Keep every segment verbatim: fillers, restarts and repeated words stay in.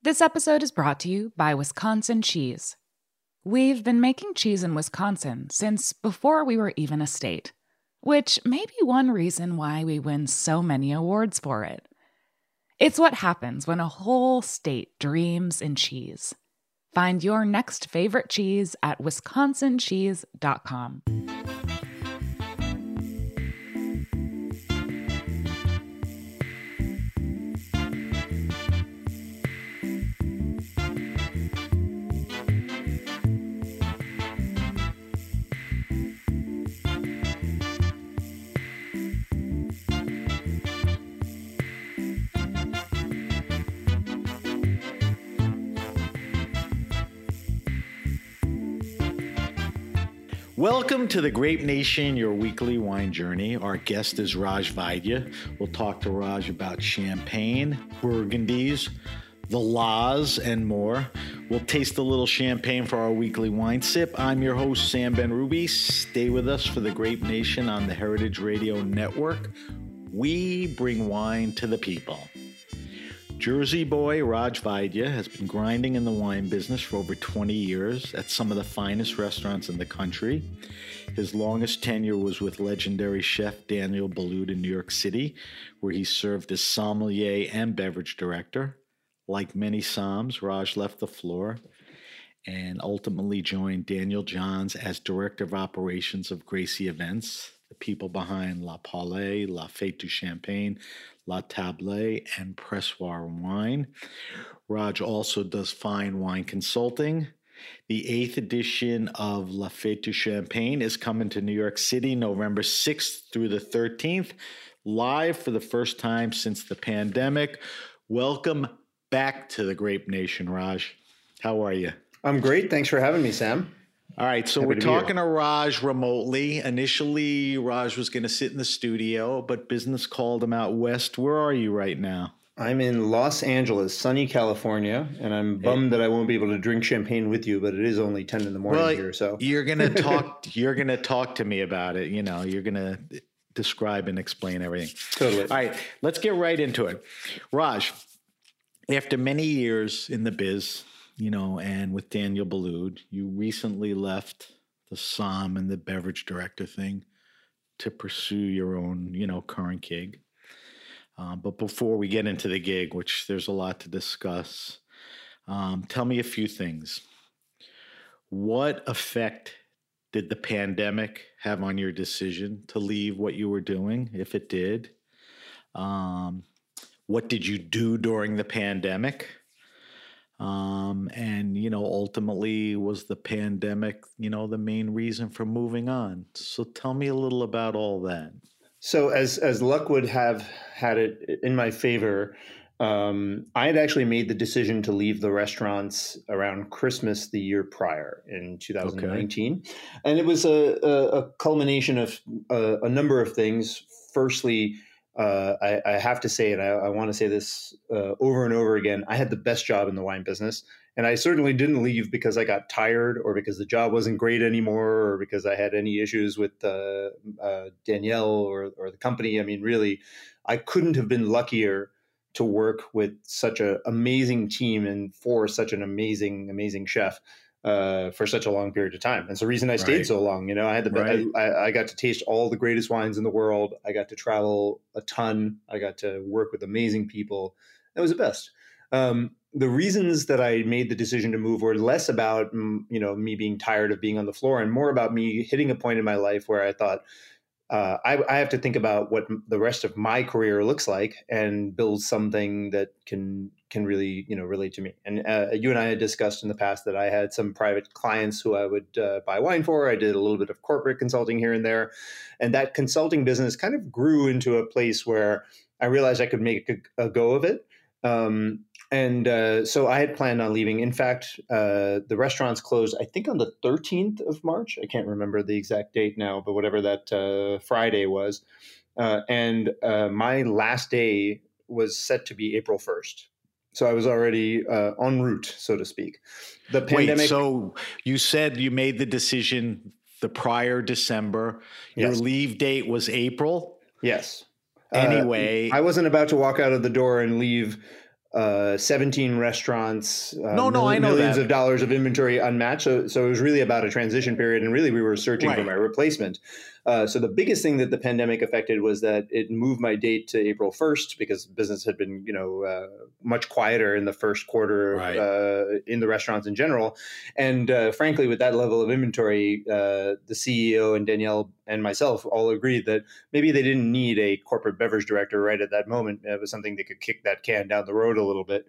This episode is brought to you by Wisconsin Cheese. We've been making cheese in Wisconsin since before we were even a state, which may be one reason why we win so many awards for it. It's what happens when a whole state dreams in cheese. Find your next favorite cheese at wisconsin cheese dot com. Welcome to the Grape Nation, your weekly wine journey. Our guest is Raj Vaidya. We'll talk to Raj about champagne, Burgundies, the laws, and more. We'll taste a little champagne for our weekly wine sip. I'm your host, Sam Ben-Ruby. Stay with us for the Grape Nation on the Heritage Radio Network. We bring wine to the people. Jersey boy Raj Vaidya has been grinding in the wine business for over twenty years at some of the finest restaurants in the country. His longest tenure was with legendary chef Daniel Boulud in New York City, where he served as sommelier and beverage director. Like many somms, Raj left the floor and ultimately joined Daniel Johns as director of operations of Gracie Events, the people behind La Palais, La Fête du Champagne, La Table, and Pressoir Wine. Raj also does fine wine consulting. The eighth edition of La Fête du Champagne is coming to New York City November sixth through the thirteenth, live for the first time since the pandemic. Welcome back to the Grape Nation, Raj. How are you? I'm great. Thanks for having me, Sam. All right, so Happy we're to talking to Raj remotely. Initially, Raj was going to sit in the studio, but business called him out west. Where are you right now? I'm in Los Angeles, sunny California, and I'm bummed that I won't be able to drink champagne with you, but it is only ten in the morning well, here. So you're going to talk. You're going to talk to me about it. You know, you're going to describe and explain everything. Totally. All right, let's get right into it. Raj, after many years in the biz, you know, and with Daniel Boulud, you recently left the somm and the beverage director thing to pursue your own, you know, current gig. Um, but before we get into the gig, which there's a lot to discuss, um, tell me a few things. What effect did the pandemic have on your decision to leave what you were doing, if it did? Um, what did you do during the pandemic? Um, and, you know, ultimately was the pandemic, you know, the main reason for moving on. So tell me a little about all that. So as as luck would have had it in my favor, um, I had actually made the decision to leave the restaurants around Christmas the year prior in two thousand nineteen. Okay. And it was a, a, a culmination of a, a number of things. Firstly, Uh, I, I have to say, and I, I want to say this uh, over and over again, I had the best job in the wine business. And I certainly didn't leave because I got tired or because the job wasn't great anymore or because I had any issues with uh, uh, Danielle or, or the company. I mean, really, I couldn't have been luckier to work with such an amazing team and for such an amazing, amazing chef. Uh, for such a long period of time. And it's the reason I stayed right. so long. You know, I had the right. I, I got to taste all the greatest wines in the world. I got to travel a ton. I got to work with amazing people. That was the best. Um, the reasons that I made the decision to move were less about, you know, me being tired of being on the floor and more about me hitting a point in my life where I thought, Uh, I, I have to think about what the rest of my career looks like and build something that can can really, you know, relate to me. And uh, you and I had discussed in the past that I had some private clients who I would uh, buy wine for. I did a little bit of corporate consulting here and there. And that consulting business kind of grew into a place where I realized I could make a, a go of it. Um, and uh, so I had planned on leaving. In fact, uh, the restaurants closed, I think, on the thirteenth of March. I can't remember the exact date now, but whatever that uh, Friday was. Uh, and uh, my last day was set to be April first. So I was already uh, en route, so to speak. The pandemic. Wait, so you said you made the decision the prior December. Your Yes. leave date was April? Yes. Anyway. Uh, I wasn't about to walk out of the door and leave uh, seventeen restaurants, uh, no, no, mil- I know millions that. of dollars of inventory unmatched. So, so it was really about a transition period, and really we were searching Right. for my replacement. Uh, so the biggest thing that the pandemic affected was that it moved my date to April first because business had been, you know, uh, much quieter in the first quarter Right. uh, in the restaurants in general. And uh, frankly, with that level of inventory, uh, the C E O and Danielle and myself all agreed that maybe they didn't need a corporate beverage director right at that moment. It was something that could kick that can down the road a little bit,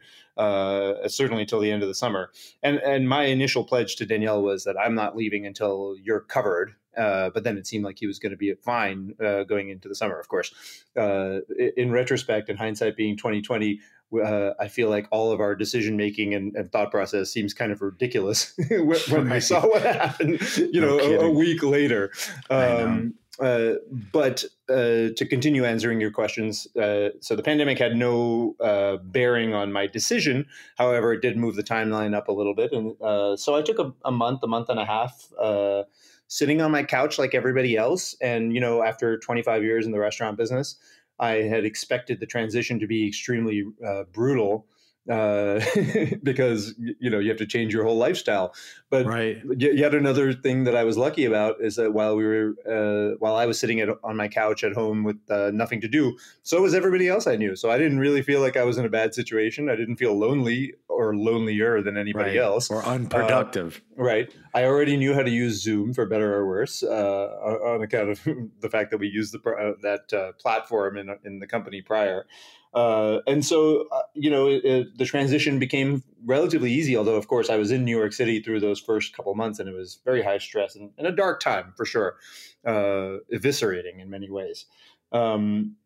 uh, certainly until the end of the summer. And and my initial pledge to Danielle was that I'm not leaving until you're covered. Uh, but then it seemed like he was going to be fine uh, going into the summer. Of course, uh, in retrospect, in hindsight, being twenty twenty, uh, I feel like all of our decision making and, and thought process seems kind of ridiculous when right. we saw what happened. You no know, a, a week later. Um, uh, but uh, to continue answering your questions, uh, so the pandemic had no uh, bearing on my decision. However, it did move the timeline up a little bit, and uh, so I took a, a month, a month and a half. Uh, sitting on my couch like everybody else. And, you know, after twenty-five years in the restaurant business, I had expected the transition to be extremely uh, brutal uh, because, you know, you have to change your whole lifestyle. But right. yet another thing that I was lucky about is that while we were, uh, while I was sitting at, on my couch at home with uh, nothing to do, so was everybody else I knew. So I didn't really feel like I was in a bad situation. I didn't feel lonely or lonelier than anybody right. else. Or unproductive. Uh, right. I already knew how to use Zoom, for better or worse, uh, on account of the fact that we used the, uh, that uh, platform in, in the company prior. Uh, and so, uh, you know, it, it, the transition became relatively easy, although, of course, I was in New York City through those first couple months, and it was very high stress and, and a dark time, for sure, uh, eviscerating in many ways. Um,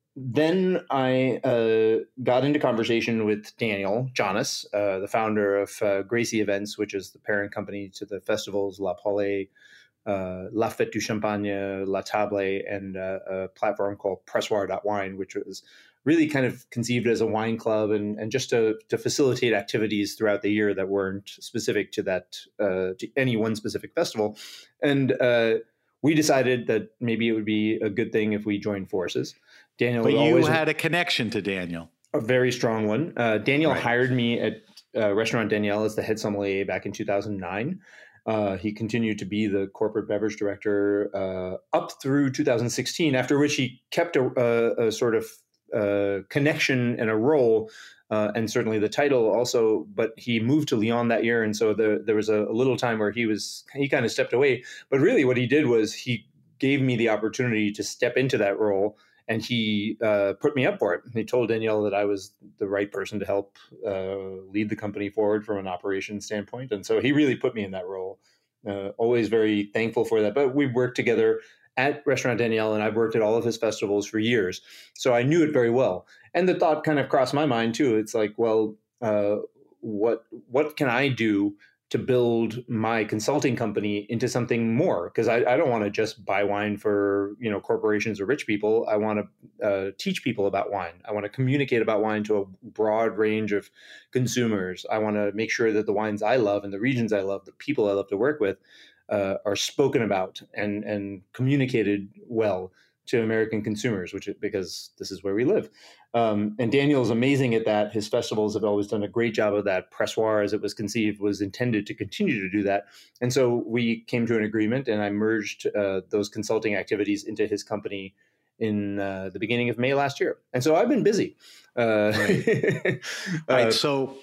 then I uh, got into conversation with Daniel Jonas, uh, the founder of uh, Gracie Events, which is the parent company to the festivals La Paulée, uh, La Fête du Champagne, La Table, and uh, a platform called Pressoir dot wine, which was really kind of conceived as a wine club and, and just to, to facilitate activities throughout the year that weren't specific to that uh, to any one specific festival. And uh, we decided that maybe it would be a good thing if we joined forces. Daniel, but you always had a connection to Daniel, a very strong one. Uh, Daniel right. hired me at uh, Restaurant Danielle as the head sommelier back in two thousand nine. Uh, he continued to be the corporate beverage director uh, up through two thousand sixteen, after which he kept a, a, a sort of uh, connection and a role, uh, and certainly the title also. But he moved to Lyon that year, and so the, there was a, a little time where he was he kind of stepped away. But really, what he did was he gave me the opportunity to step into that role. And he uh, put me up for it. He told Danielle that I was the right person to help uh, lead the company forward from an operations standpoint. And so he really put me in that role. Uh, always very thankful for that. But we worked together at Restaurant Danielle, and I've worked at all of his festivals for years. So I knew it very well. And the thought kind of crossed my mind too. It's like, well, uh, what what can I do to build my consulting company into something more? Because I, I don't want to just buy wine for, you know, corporations or rich people. I want to uh, teach people about wine. I want to communicate about wine to a broad range of consumers. I want to make sure that the wines I love and the regions I love, the people I love to work with, uh, are spoken about and and communicated well to American consumers, which because this is where we live. Um, and Daniel's amazing at that. His festivals have always done a great job of that. Pressoir, as it was conceived, was intended to continue to do that. And so we came to an agreement, and I merged uh, those consulting activities into his company in uh, the beginning of May last year. And so I've been busy. Uh, right. uh, right. So,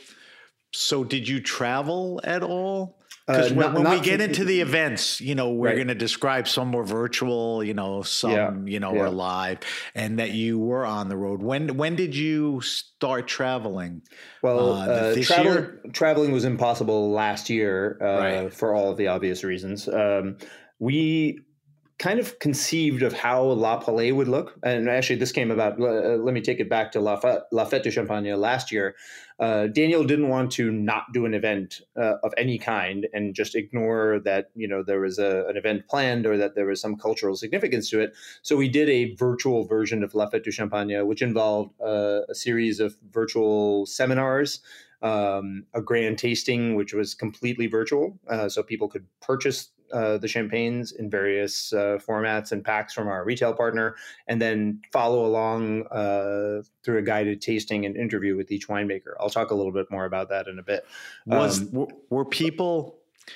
so did you travel at all? Because Uh, when, not- when we not get for- into the events, you know, we're Right. going to describe some were virtual, you know, some, Yeah, you know, yeah. are live, and that you were on the road. When when did you start traveling? Well, Uh, uh, this travel, year? traveling was impossible last year uh, Right. for all of the obvious reasons. Um, we kind of conceived of how La Paulée would look. And actually, this came about, uh, let me take it back to La Fête, La Fête du Champagne last year. Uh, Daniel didn't want to not do an event uh, of any kind and just ignore that, you know, there was a, an event planned or that there was some cultural significance to it. So we did a virtual version of La Fête du Champagne, which involved uh, a series of virtual seminars, um, a grand tasting, which was completely virtual. Uh, so people could purchase uh, the champagnes in various uh, formats and packs from our retail partner, and then follow along uh, through a guided tasting and interview with each winemaker. I'll talk a little bit more about that in a bit. Was Um, were, were people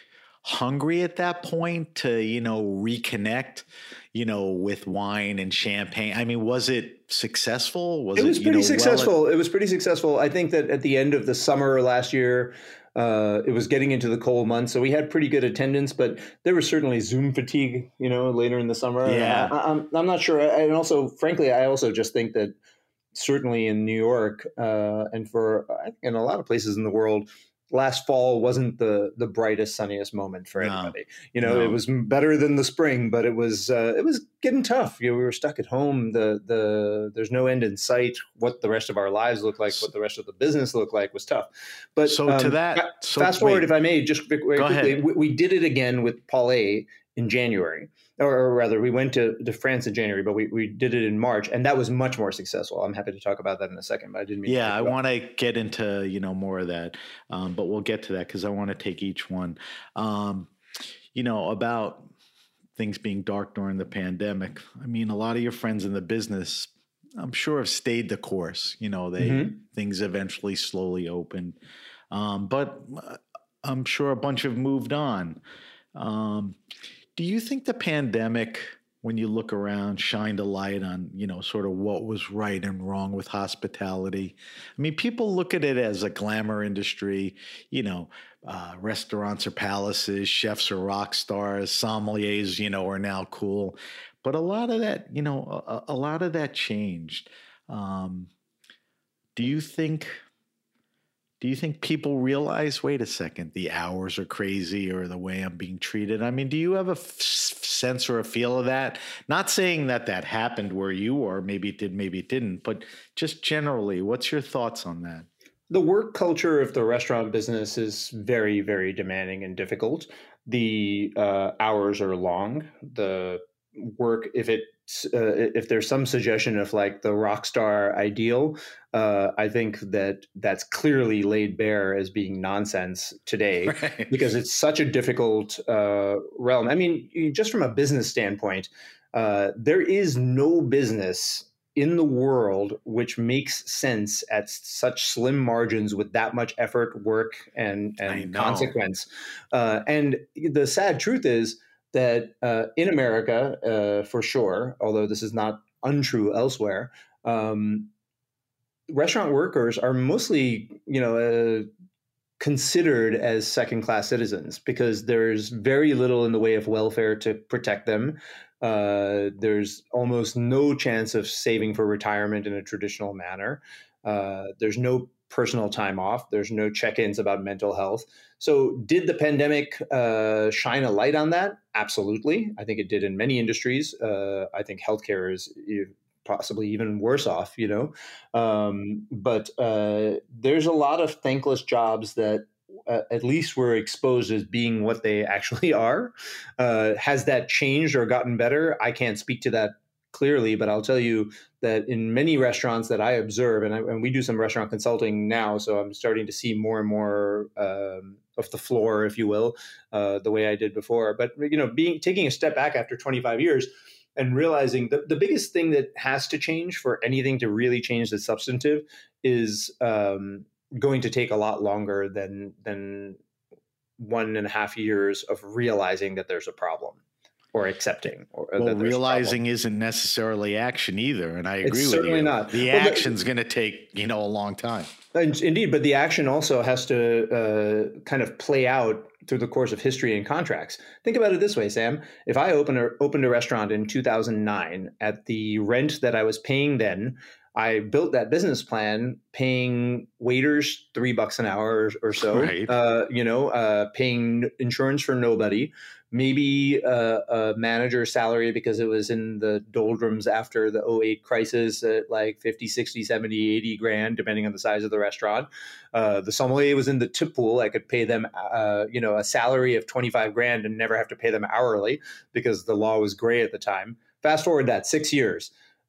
hungry at that point to, you know, reconnect, you know, with wine and champagne? I mean, was it successful? Was it was it, pretty you know, successful. Well, it was pretty successful. I think that at the end of the summer last year, uh, it was getting into the cold months, so we had pretty good attendance. But there was certainly Zoom fatigue, you know, later in the summer. Yeah. I, I'm I'm not sure. And also, frankly, I also just think that certainly in New York uh, and for in a lot of places in the world, last fall wasn't the the brightest, sunniest moment for No, anybody. You know, no. it was better than the spring, but it was uh, it was getting tough. You know, we were stuck at home. The the there's no end in sight. What the rest of our lives looked like, what the rest of the business looked like, was tough. But So um, to that, fa- so fast forward, wait, if I may, just very go quickly, ahead. we, we did it again with Paulé in January. Or, or rather, we went to, to France in January, but we, we did it in March, and that was much more successful. I'm happy to talk about that in a second, but I didn't mean Yeah, to I pick it up. want to get into, you know, more of that, um, but we'll get to that because I want to take each one. Um, you know, about things being dark during the pandemic. I mean, a lot of your friends in the business, I'm sure, have stayed the course. You know, they Mhm. things eventually slowly opened, um, but I'm sure a bunch have moved on. Um, do you think the pandemic, when you look around, shined a light on, you know, sort of what was right and wrong with hospitality? I mean, people look at it as a glamour industry, you know, uh, restaurants are palaces, chefs are rock stars, sommeliers, you know, are now cool. But a lot of that, you know, a, a lot of that changed. Um, do you think... Do you think people realize, wait a second, the hours are crazy or the way I'm being treated? I mean, do you have a f- sense or a feel of that? Not saying that that happened where you were, maybe it did, maybe it didn't, but just generally, what's your thoughts on that? The work culture of the restaurant business is very, very demanding and difficult. The uh, hours are long. The work, if it uh, if there's some suggestion of like the rock star ideal, uh, I think that that's clearly laid bare as being nonsense today, Right. because it's such a difficult uh, realm. I mean, just from a business standpoint, uh, there is no business in the world which makes sense at such slim margins with that much effort, work, and and consequence. Uh, and the sad truth is that uh, in America, uh, for sure, although this is not untrue elsewhere, um, restaurant workers are mostly, you know, uh, considered as second-class citizens because there's very little in the way of welfare to protect them. Uh, there's almost no chance of saving for retirement in a traditional manner. Uh, there's no personal time off. There's no check-ins about mental health. So did the pandemic uh, shine a light on that? Absolutely. I think it did in many industries. Uh, I think healthcare is possibly even worse off, you know. Um, but uh, there's a lot of thankless jobs that uh, at least were exposed as being what they actually are. Uh, has that changed or gotten better? I can't speak to that clearly, but I'll tell you that in many restaurants that I observe, and, I, and we do some restaurant consulting now, so I'm starting to see more and more um, of the floor, if you will, uh, the way I did before. But you know, being taking a step back after twenty-five years and realizing the, the biggest thing that has to change for anything to really change the substantive is um, going to take a lot longer than than one and a half years of realizing that there's a problem. Or accepting. Or well, that realizing isn't necessarily action either, and I agree it's with certainly you. Not. The well, action's going to take, you know, a long time. Indeed, but the action also has to uh, kind of play out through the course of history and contracts. Think about it this way, Sam. If I opened a, opened a restaurant in two thousand nine at the rent that I was paying then, I built that business plan paying waiters three bucks an hour or, or so, Right. uh, you know, uh, paying insurance for nobody, maybe a, a manager's salary because it was in the doldrums after the oh eight crisis at like fifty, sixty, seventy, eighty grand, depending on the size of the restaurant. Uh, the sommelier was in the tip pool. I could pay them, uh, you know, a salary of twenty-five grand and never have to pay them hourly because the law was gray at the time. Fast forward that six years.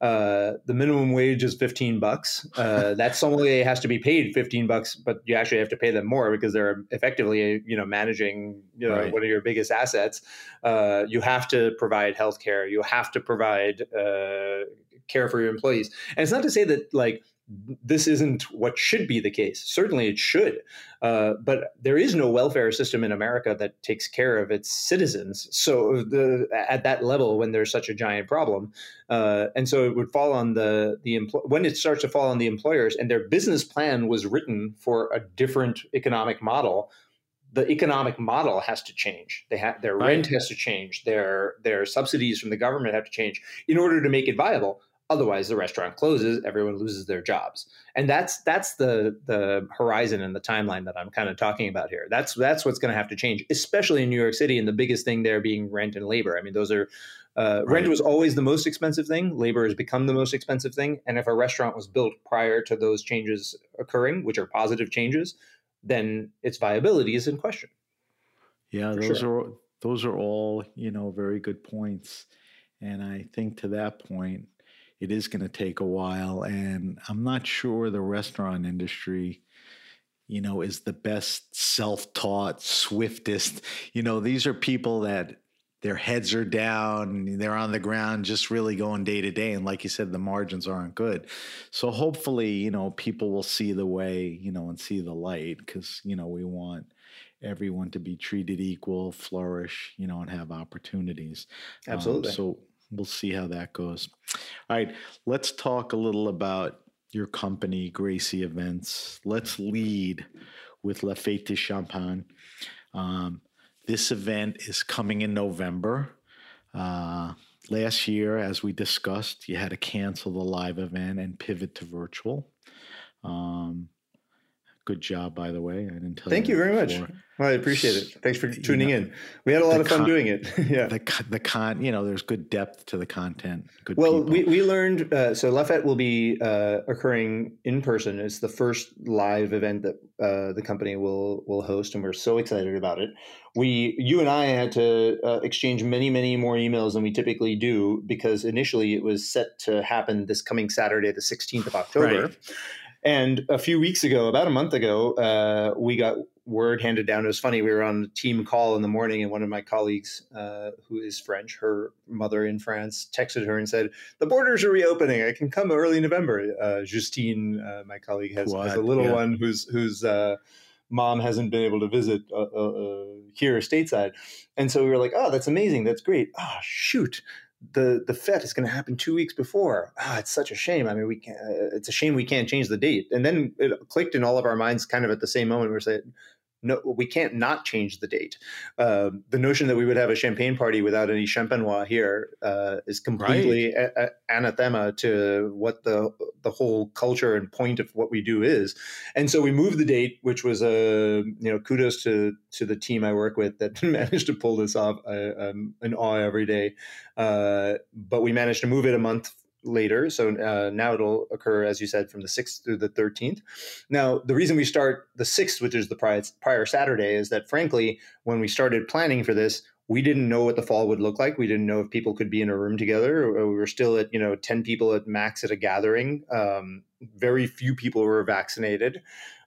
uh, the minimum wage is fifteen bucks. Uh, that sommelier has to be paid fifteen bucks, but you actually have to pay them more because they're effectively, you know, managing, you know, right. one of your biggest assets. Uh, you have to provide healthcare. You have to provide uh, care for your employees. And it's not to say that like this isn't what should be the case. Certainly it should. Uh, but there is no welfare system in America that takes care of its citizens. So the, at that level, when there's such a giant problem, uh, and so it would fall on the, the empl- when it starts to fall on the employers and their business plan was written for a different economic model, the economic model has to change. They have their right. rent has to change. Their, their subsidies from the government have to change in order to make it viable. Otherwise, the restaurant closes, everyone loses their jobs. And that's that's the the horizon and the timeline that I'm kind of talking about here. That's that's what's going to have to change, especially in New York City. And the biggest thing there being rent and labor. I mean, those are uh, right. rent was always the most expensive thing. Labor has become the most expensive thing. And if a restaurant was built prior to those changes occurring, which are positive changes, then its viability is in question. Yeah, those sure. are those are all, you know, very good points. And I think to that point, it is going to take a while, and I'm not sure the restaurant industry, you know, is the best self-taught, swiftest. You know, these are people that their heads are down, they're on the ground, just really going day to day. And like you said, the margins aren't good. So hopefully, you know, people will see the way, you know, and see the light, because, you know, we want everyone to be treated equal, flourish, you know, and have opportunities. Absolutely. Um, so we'll see how that goes. All right, let's talk a little about your company, Gracie Events. Let's lead with La Fête de Champagne. Um, this event is coming in November. Uh, last year, as we discussed, you had to cancel the live event and pivot to virtual. Um, good job, by the way. I didn't tell Thank you you very before. much. Well, I appreciate it. Thanks for tuning you know, in. We had a lot of fun con- doing it. yeah. The, the con, you know, there's good depth to the content. Good well, people. we, we learned, uh, so La Fête will be uh, occurring in person. It's the first live event that uh, the company will will host, and we're so excited about it. We, you and I had to uh, exchange many, many more emails than we typically do, because initially it was set to happen this coming Saturday, the sixteenth of October. Right. And a few weeks ago, about a month ago, uh, we got word handed down. It was funny. We were on a team call in the morning, and one of my colleagues, uh, who is French, her mother in France, texted her and said, "The borders are reopening. I can come early November." Uh, Justine, uh, my colleague, has, has a little yeah. one whose whose uh, mom hasn't been able to visit uh, uh, here stateside. And so we were like, "Oh, that's amazing. That's great. Oh, shoot. The the fete is going to happen two weeks before. Ah, it's such a shame. I mean, we can't, uh, it's a shame we can't change the date." And then it clicked in all of our minds kind of at the same moment. We were saying, no, we can't not change the date. Uh, the notion that we would have a champagne party without any champenois here uh, is completely right. a- a- anathema to what the the whole culture and point of what we do is. And so we moved the date, which was a, you know, kudos to to the team I work with that managed to pull this off. I, I'm in awe every day. Uh, but we managed to move it a month later. So uh, now it'll occur, as you said, from the sixth through the thirteenth. Now, the reason we start the sixth, which is the prior, prior Saturday, is that, frankly, when we started planning for this, we didn't know what the fall would look like. We didn't know if people could be in a room together. We were still at, you know, ten people at max at a gathering. Um, very few people were vaccinated.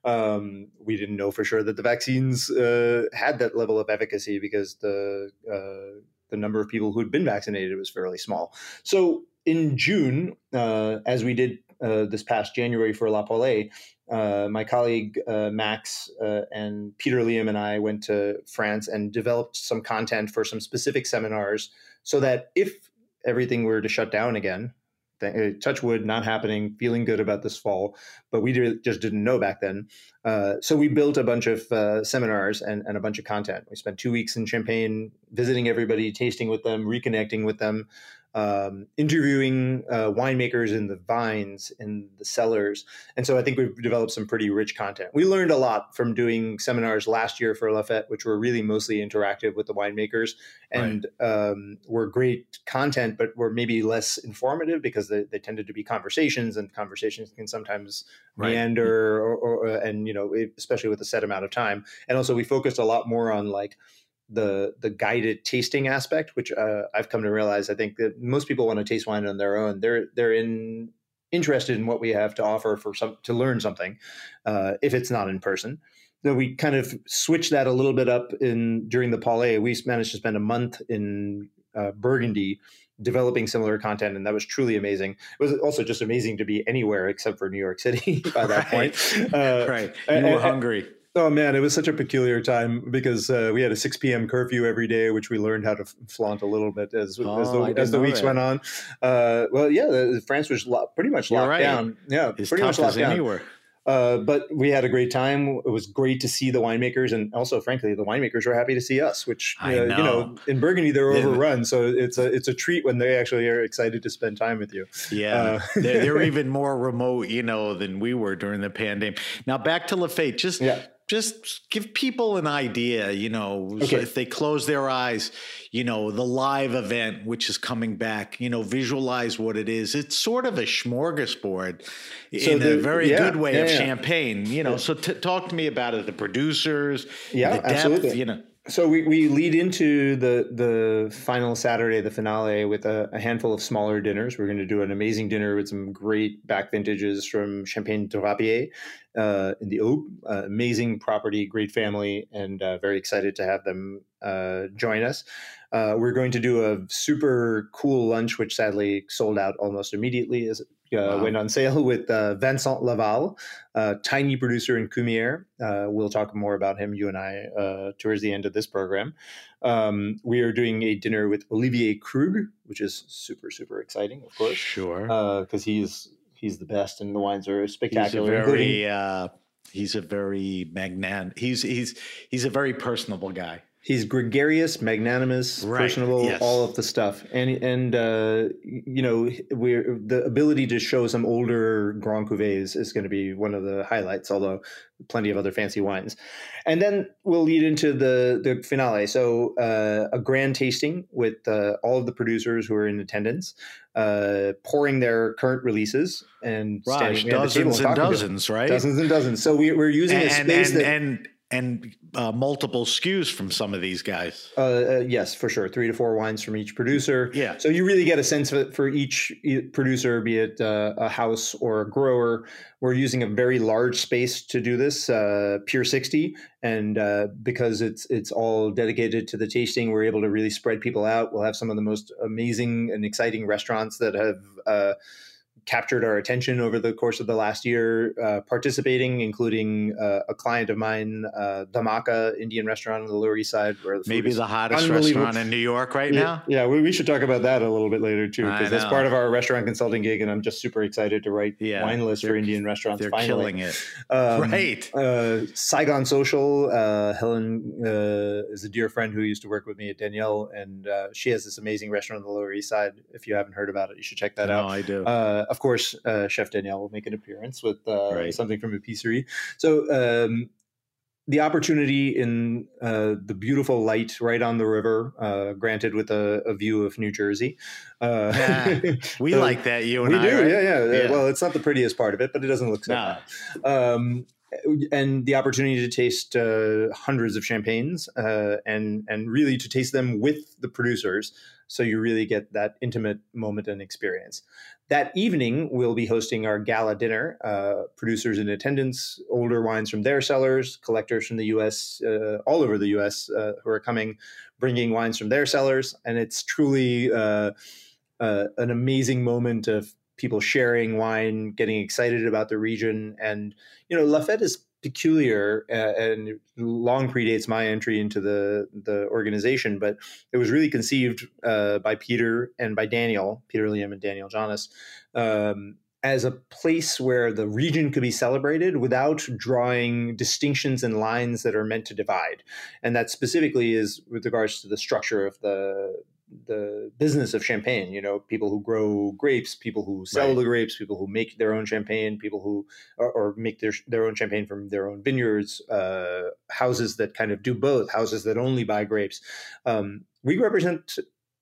Um, we didn't know for sure that the vaccines uh, had that level of efficacy, because the uh, the number of people who had been vaccinated was fairly small. So in June, uh, as we did uh, this past January for La Paulée, uh, my colleague uh, Max uh, and Peter Liam and I went to France and developed some content for some specific seminars, so that if everything were to shut down again, touch wood, not happening, feeling good about this fall, but we did, just didn't know back then. Uh, so we built a bunch of uh, seminars and, and a bunch of content. We spent two weeks in Champagne, visiting everybody, tasting with them, reconnecting with them, um, interviewing uh, winemakers in the vines, in the cellars. And so I think we've developed some pretty rich content. We learned a lot from doing seminars last year for La Fête, which were really mostly interactive with the winemakers, and right. um, were great content, but were maybe less informative, because they, they tended to be conversations, and conversations can sometimes right. meander, or, or, and, you know, especially with a set amount of time. And also we focused a lot more on, like, the the guided tasting aspect, which uh, I've come to realize. I think that most people want to taste wine on their own. They're they're in interested in what we have to offer for some to learn something, uh, if it's not in person. So we kind of switched that a little bit up in during the Palais. We managed to spend a month in uh, Burgundy developing similar content, and that was truly amazing. It was also just amazing to be anywhere except for New York City by that right. point. Uh, right, you and, were hungry. Oh man, it was such a peculiar time because uh, we had a six p.m. curfew every day, which we learned how to flaunt a little bit as oh, as the, as the weeks that. went on. Uh, well, yeah, France was lo- pretty much locked right. down. Yeah, it's pretty much locked down. Anywhere. Uh, but we had a great time. It was great to see the winemakers, and also, frankly, the winemakers were happy to see us. Which uh, know. you know, in Burgundy they're overrun, so it's a it's a treat when they actually are excited to spend time with you. Yeah, uh, they're, they're even more remote, you know, than we were during the pandemic. Now back to Lafite. Just yeah. Just give people an idea, you know, okay. so if they close their eyes, you know, the live event, which is coming back, you know, visualize what it is. It's sort of a smorgasbord so in the, a very yeah, good way yeah, of yeah. champagne, you know. Yeah. So t- talk to me about it, the producers, yeah, the depth, absolutely. you know. So we, we lead into the the final Saturday, the finale, with a, a handful of smaller dinners. We're going to do an amazing dinner with some great back vintages from Champagne Drapier uh, in the Aube. Uh, amazing property, great family, and uh, very excited to have them uh, join us. Uh, we're going to do a super cool lunch, which sadly sold out almost immediately as it uh, wow. went on sale, with uh, Vincent Laval, a tiny producer in Cumières. Uh, we'll talk more about him, you and I, uh, towards the end of this program. Um, we are doing a dinner with Olivier Krug, which is super, super exciting, of course. Sure. Because uh, he's he's the best, and the wines are spectacular. He's a very, uh, he's a very magnan. He's he's he's a very personable guy. He's gregarious, magnanimous, right. personable, yes. all of the stuff. And, and uh, you know, we're, the ability to show some older Grand Cuvées is going to be one of the highlights, although plenty of other fancy wines. And then we'll lead into the, the finale. So uh, a grand tasting with uh, all of the producers who are in attendance, uh, pouring their current releases and Raj, standing dozens and dozens, right? Dozens and dozens. So we, we're using and, a space and, that... And, And uh, multiple S K Us from some of these guys. Uh, uh, yes, for sure. Three to four wines from each producer. Yeah. So you really get a sense of it for each producer, be it uh, a house or a grower. We're using a very large space to do this, uh, Pier sixty. And uh, because it's it's all dedicated to the tasting, we're able to really spread people out. We'll have some of the most amazing and exciting restaurants that have uh, captured our attention over the course of the last year, uh, participating, including uh, a client of mine, uh, Dhamaka Indian restaurant on the Lower East Side. Where the Maybe the hottest restaurant in New York right yeah, now. Yeah, we, we should talk about that a little bit later too, because that's part of our restaurant consulting gig, and I'm just super excited to write yeah, wine lists for Indian restaurants. They're finally. killing it. Um, right. Uh, Saigon Social, uh, Helen uh, is a dear friend who used to work with me at Danielle, and uh, she has this amazing restaurant on the Lower East Side. If you haven't heard about it, you should check that no, out. No, I do. Uh, of course, uh, Chef Danielle will make an appearance with uh, right. something from Épicerie. So um, the opportunity in uh, the beautiful light right on the river, uh, granted with a, a view of New Jersey. Uh, yeah, we so like that, you and we I. We do, right? yeah, yeah, yeah. Well, it's not the prettiest part of it, but it doesn't look so no. bad. Um, and the opportunity to taste uh, hundreds of champagnes uh, and and really to taste them with the producers, so you really get that intimate moment and experience. That evening, we'll be hosting our gala dinner. Uh, producers in attendance, older wines from their cellars, collectors from the U S, uh, all over the U S uh, who are coming, bringing wines from their cellars, and it's truly uh, uh, an amazing moment of people sharing wine, getting excited about the region. And, you know, Lafite is peculiar uh, and long predates my entry into the, the organization, but it was really conceived uh, by Peter and by Daniel, Peter Liam and Daniel Jonas, um, as a place where the region could be celebrated without drawing distinctions and lines that are meant to divide. And that specifically is with regards to the structure of the the business of champagne, you know, people who grow grapes, people who sell right. the grapes, people who make their own champagne, people who or, or make their their own champagne from their own vineyards, uh, houses that kind of do both, houses that only buy grapes. Um, we represent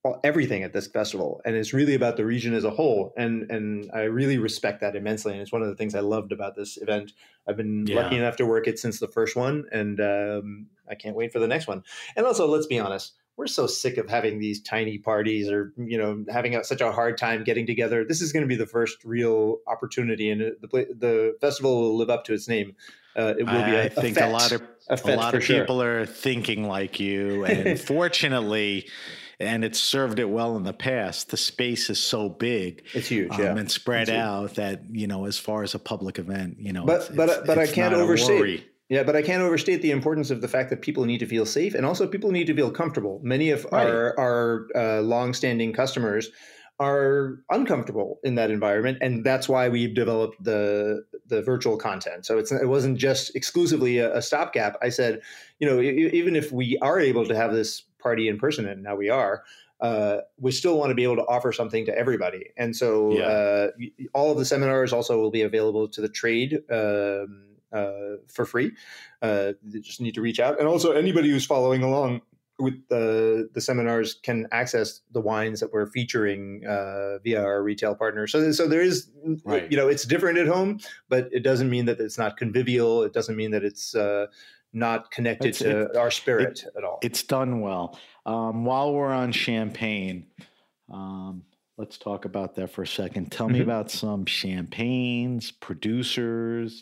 everything at this festival, and it's really about the region as a whole. And and I really respect that immensely, and it's one of the things I loved about this event. I've been yeah. lucky enough to work it since the first one, and um, I can't wait for the next one. And also, let's be honest, we're so sick of having these tiny parties, or you know, having a, such a hard time getting together. This is going to be the first real opportunity, and the the festival will live up to its name. Uh, it will be. A, I think a, fete, a lot of a, a lot of sure. people are thinking like you, and fortunately. And it's served it well in the past. The space is so big, it's huge, um, yeah, and spread it's out huge. That you know, as far as a public event, you know, but it's, but it's, but it's I can't not overstate. Yeah, but I can't overstate the importance of the fact that people need to feel safe, and also people need to feel comfortable. Many of right. our our uh, longstanding customers are uncomfortable in that environment, and that's why we've developed the the virtual content. So it's it wasn't just exclusively a, a stopgap. I said, you know, even if we are able to have this party in person, and now we are, uh, we still want to be able to offer something to everybody. And so yeah. uh, all of the seminars also will be available to the trade um, uh, for free. Uh, you just need to reach out. And also anybody who's following along with the the seminars can access the wines that we're featuring uh, via our retail partners. So, so there is, right. you know, it's different at home, but it doesn't mean that it's not convivial. It doesn't mean that it's uh, not connected it's, to it, our spirit it, at all. It's done well. Um, while we're on Champagne, um, let's talk about that for a second. Tell mm-hmm. me about some champagnes, producers,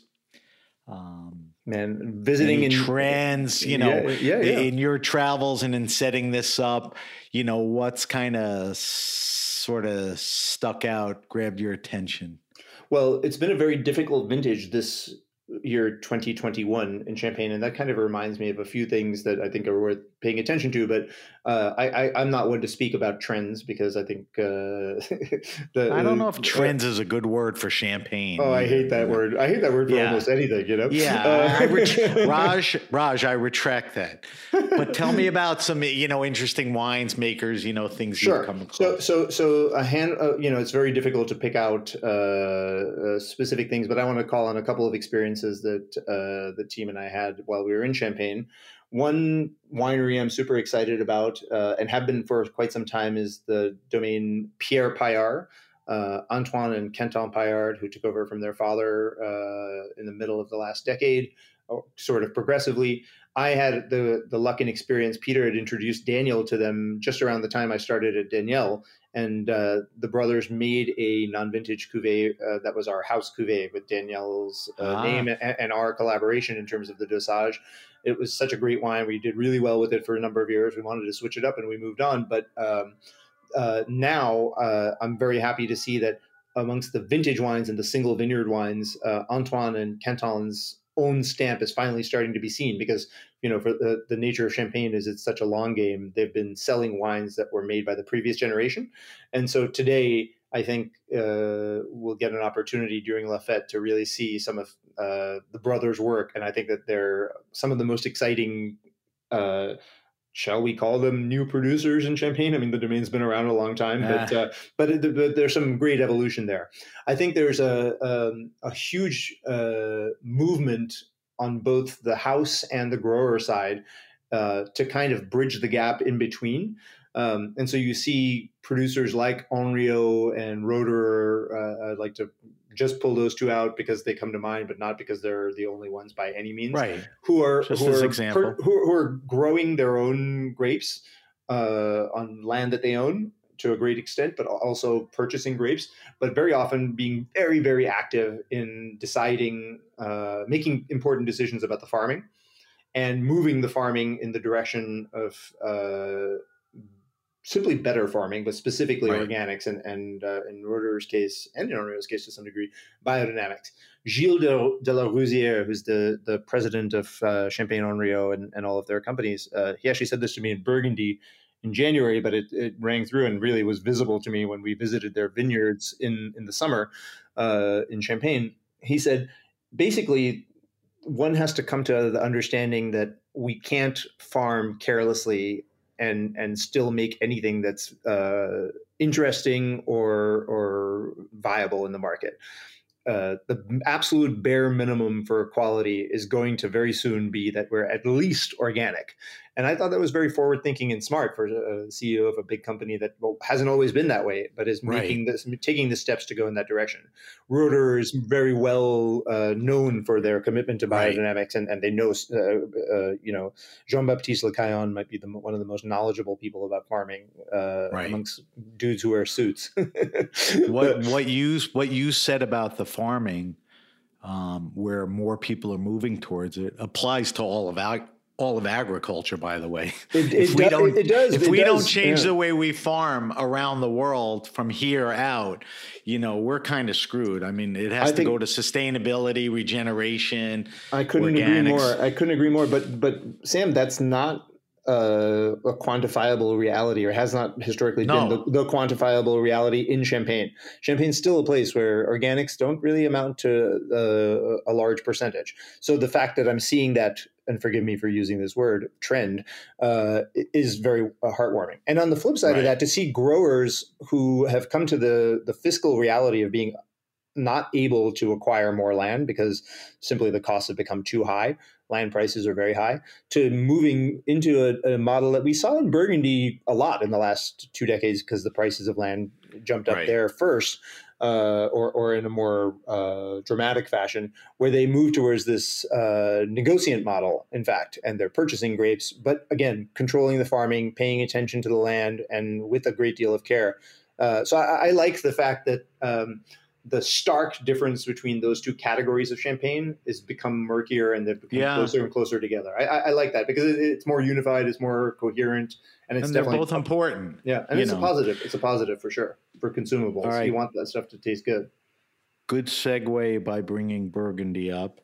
um, man, visiting in trends, you know, yeah, yeah, yeah. in your travels and in setting this up, you know, what's kind of sort of stuck out, grabbed your attention? Well, it's been a very difficult vintage this year, twenty twenty-one in Champagne, and that kind of reminds me of a few things that I think are worth paying attention to. But uh, I, I, I'm not one to speak about trends because I think uh, the, I don't know if trends uh, is a good word for Champagne. Oh, I hate that word. I hate that word for yeah. almost anything. You know. Yeah, uh, I ret- Raj, Raj, I retract that. But tell me about some, you know, interesting wines makers. You know, things sure. you've come across. So, so, so a hand. Uh, you know, it's very difficult to pick out uh, uh, specific things, but I want to call on a couple of experiences that uh, the team and I had while we were in Champagne. One winery I'm super excited about uh, and have been for quite some time is the domain Pierre Paillard, uh, Antoine and Quentin Paillard, who took over from their father uh, in the middle of the last decade, sort of progressively. I had the the luck and experience. Peter had introduced Daniel to them just around the time I started at Daniel, and uh, the brothers made a non-vintage cuvée uh, that was our house cuvée with Daniel's uh, ah. name and, and our collaboration in terms of the dosage. It was such a great wine. We did really well with it for a number of years. We wanted to switch it up, and we moved on. But um, uh, now uh, I'm very happy to see that amongst the vintage wines and the single vineyard wines, uh, Antoine and Quentin's own stamp is finally starting to be seen, because, you know, for the, the nature of Champagne is it's such a long game. They've been selling wines that were made by the previous generation. And so today, I think uh, we'll get an opportunity during La Fête to really see some of uh, the brothers' work. And I think that they're some of the most exciting, uh, shall we call them, new producers in Champagne? I mean, the domain's been around a long time, but uh, but, it, but there's some great evolution there. I think there's a um, a huge uh, movement on both the house and the grower side uh, to kind of bridge the gap in between. Um, and so you see producers like Henriot and Roederer. Uh, I'd like to just pull those two out because they come to mind, but not because they're the only ones by any means. Right. Who are just who as are, example. per, who, who are growing their own grapes uh, on land that they own to a great extent, but also purchasing grapes, but very often being very, very active in deciding, uh, making important decisions about the farming and moving the farming in the direction of uh, simply better farming, but specifically right. organics, and, and uh, in Roederer's case, and in Henriot's case to some degree, biodynamics. Gilles de, de la Rousière, who's the, the president of uh, Champagne Henriot and, and all of their companies, uh, he actually said this to me in Burgundy in January, but it, it rang through and really was visible to me when we visited their vineyards in, in the summer uh, in Champagne. He said, basically, one has to come to the understanding that we can't farm carelessly and and still make anything that's uh, interesting or or viable in the market. Uh, the absolute bare minimum for quality is going to very soon be that we're at least organic. And I thought that was very forward thinking and smart for a C E O of a big company that well, hasn't always been that way, but is making right. this, taking the steps to go in that direction. Rotor is very well uh, known for their commitment to biodynamics, right. and, and they know, uh, uh, you know, Jean-Baptiste Lecaillon might be the, one of the most knowledgeable people about farming uh, right. amongst dudes who wear suits. what what you what you said about the farming, um, where more people are moving towards it, applies to all of ag- all of agriculture. By the way, it, it, if we do, don't, it does. If it we does, don't change yeah. the way we farm around the world from here out, you know, we're kind of screwed. I mean, it has I to go to sustainability, regeneration. I couldn't organics. agree more. I couldn't agree more. But but Sam, that's not Uh, a quantifiable reality, or has not historically no. been the, the quantifiable reality in Champagne. Champagne's still a place where organics don't really amount to uh, a large percentage. So the fact that I'm seeing that, and forgive me for using this word, trend, uh, is very uh, heartwarming. And on the flip side right. of that, to see growers who have come to the the fiscal reality of being not able to acquire more land because simply the costs have become too high. Land prices are very high, to moving into a, a model that we saw in Burgundy a lot in the last two decades because the prices of land jumped up right. there first, uh, or, or in a more uh, dramatic fashion, where they move towards this uh, negociant model, in fact, and they're purchasing grapes, but again, controlling the farming, paying attention to the land, and with a great deal of care. Uh, so I, I like the fact that um, the stark difference between those two categories of champagne is become murkier, and they've become yeah. closer and closer together. I, I, I like that because it, it's more unified, it's more coherent, and it's and they're definitely both important. Yeah, and it's know. a positive. It's a positive for sure for consumables. Right. You want that stuff to taste good. Good segue by bringing Burgundy up.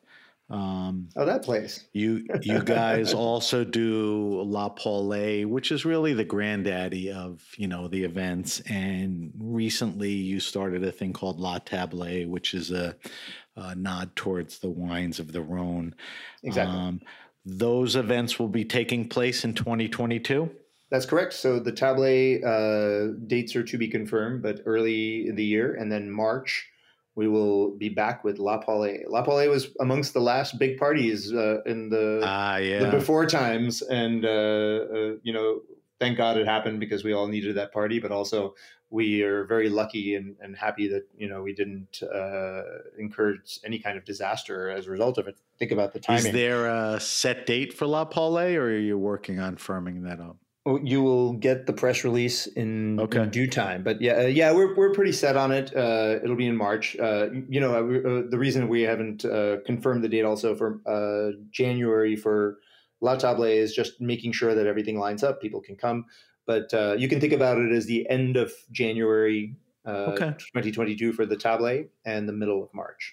Um, oh, that place. You you guys also do La Paulée, which is really the granddaddy of, you know, the events. And recently you started a thing called La Tablée, which is a, a nod towards the wines of the Rhone. Exactly. Um, those events will be taking place in twenty twenty-two? That's correct. So the Tablée uh, dates are to be confirmed, but early in the year, and then March, we will be back with La Paulée. La Paulée was amongst the last big parties uh, in the, ah, yeah. the before times. And, uh, uh, you know, thank God it happened because we all needed that party. But also we are very lucky and, and happy that, you know, we didn't uh, incur any kind of disaster as a result of it. Think about the timing. Is there a set date for La Paulée, or are you working on firming that up? You will get the press release in, okay. in due time, but yeah, uh, yeah, we're we're pretty set on it. Uh, it'll be in March. Uh, you know, uh, the reason we haven't uh, confirmed the date also for uh, January for La Tablée is just making sure that everything lines up. People can come, but uh, you can think about it as the end of January, uh, okay. twenty twenty-two for the Tablée, and the middle of March.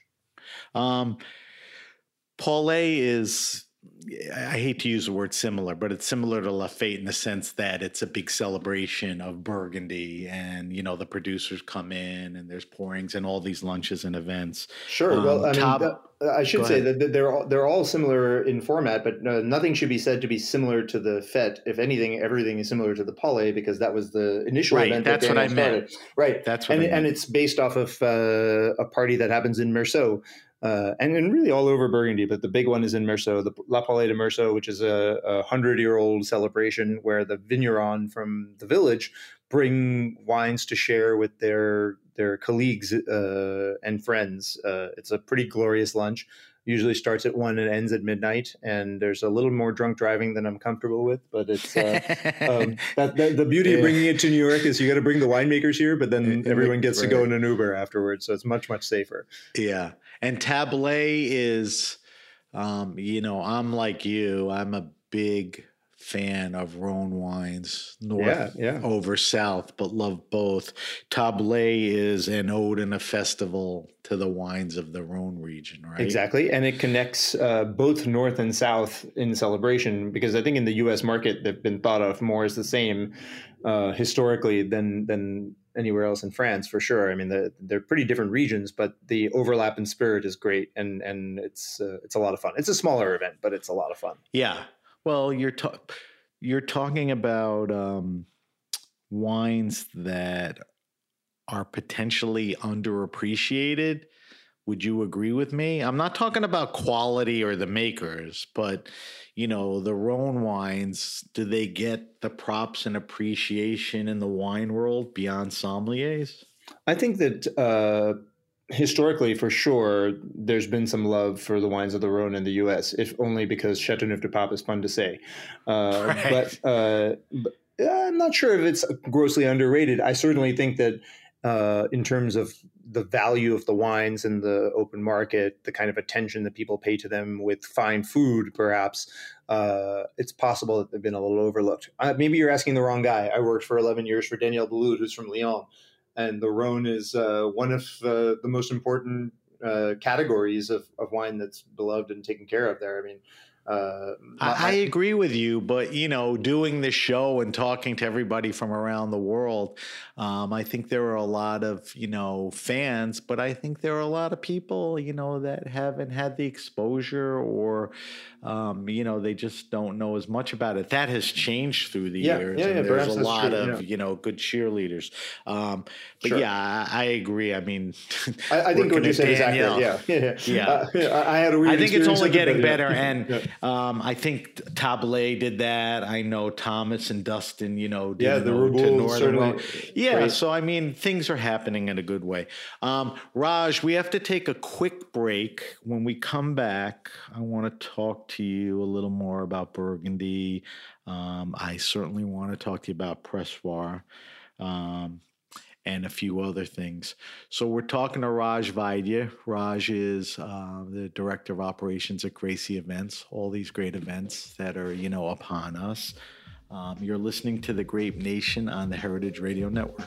Um, Paulée is. I hate to use the word similar, but it's similar to Lafite in the sense that it's a big celebration of Burgundy, and, you know, the producers come in and there's pourings and all these lunches and events. Sure. Um, well, I top, mean, uh, I should say that they're all, they're all similar in format, but uh, nothing should be said to be similar to the Fête. If anything, everything is similar to the Paulée because that was the initial right, event. That's that what I started. meant. Right. That's what and, I meant. And it's based off of uh, a party that happens in Meursault. Uh, and, and really all over Burgundy, but the big one is in Meursault, the La Paulée de Meursault, which is a, a hundred-year-old celebration where the vigneron from the village bring wines to share with their their colleagues uh, and friends. Uh, it's a pretty glorious lunch. Usually starts at one and ends at midnight, and there's a little more drunk driving than I'm comfortable with. But it's uh, um, that, that, the beauty of bringing it to New York is you got to bring the winemakers here, but then everyone gets right. to go in an Uber afterwards, so it's much much safer. Yeah, and Tablée is, um, you know, I'm like you. I'm a big fan of Rhone wines, north yeah, yeah. over south, but love both. Tablée is an ode and a festival to the wines of the Rhone region, right? Exactly, and it connects uh, both north and south in celebration, because I think in the U S market they've been thought of more as the same uh, historically than than anywhere else in France, for sure. I mean, the, they're pretty different regions, but the overlap in spirit is great, and and it's uh, it's a lot of fun. It's a smaller event, but it's a lot of fun. Yeah. Well, you're ta- you're talking about um, wines that are potentially underappreciated, Would you agree with me? I'm not talking about quality or the makers, but, you know, the Rhone wines, do they get the props and appreciation in the wine world beyond sommeliers? I think that uh, historically, for sure, there's been some love for the wines of the Rhone in the U S, if only because Châteauneuf-du-Pape is fun to say. Uh, Right. But, uh, but I'm not sure if it's grossly underrated. I certainly think that uh, in terms of the value of the wines in the open market, the kind of attention that people pay to them with fine food, perhaps, uh, it's possible that they've been a little overlooked. Uh, maybe you're asking the wrong guy. I worked for eleven years for Daniel Boulud, who's from Lyon. And the Rhone is uh, one of uh, the most important uh, categories of, of wine that's beloved and taken care of there. I mean, uh, my, I, I agree with you, but, you know, doing this show and talking to everybody from around the world, um, I think there are a lot of, you know, fans, but I think there are a lot of people, you know, that haven't had the exposure or, um, you know, they just don't know as much about it. That has changed through the yeah, years. yeah, and yeah, there's a that's lot true, of, yeah. you know, good cheerleaders. Um, but Sure. yeah, I, I agree. I mean, I, I think what you said is accurate. Yeah, yeah. Yeah. Uh, I had a weird I think it's experience only with it, getting but yeah. better. And Yeah. um, I think Tablet did that. I know Thomas and Dustin, you know, did Yeah, an the ode to Reboul Northern certainly Rhone. Yeah. great. So, I mean, things are happening in a good way. Um, Raj, we have to take a quick break. When we come back, I want to talk to you a little more about Burgundy. Um, I certainly want to talk to you about Pressoir. Um, and a few other things. So we're talking to Raj Vaidya. Raj is uh, the director of operations at Gracie Events, all these great events that are, you know, upon us. Um, you're listening to The Grape Nation on the Heritage Radio Network.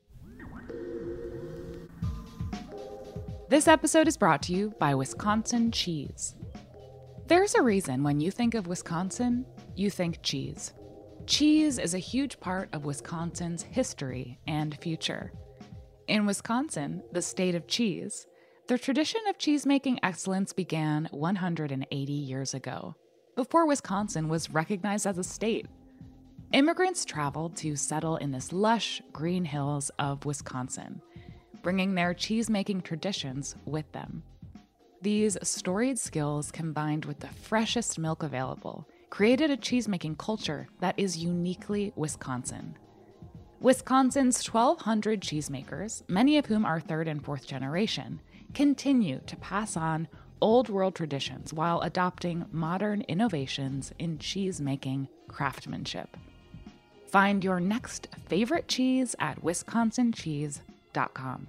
This episode is brought to you by Wisconsin Cheese. There's a reason when you think of Wisconsin, you think cheese. Cheese is a huge part of Wisconsin's history and future. In Wisconsin, the state of cheese, the tradition of cheese-making excellence began one hundred eighty years ago, before Wisconsin was recognized as a state. Immigrants traveled to settle in this lush green hills of Wisconsin, bringing their cheese-making traditions with them. These storied skills, combined with the freshest milk available, created a cheese-making culture that is uniquely Wisconsin. Wisconsin's twelve hundred cheesemakers, many of whom are third and fourth generation, continue to pass on old world traditions while adopting modern innovations in cheese-making craftsmanship. Find your next favorite cheese at wisconsin cheese dot com.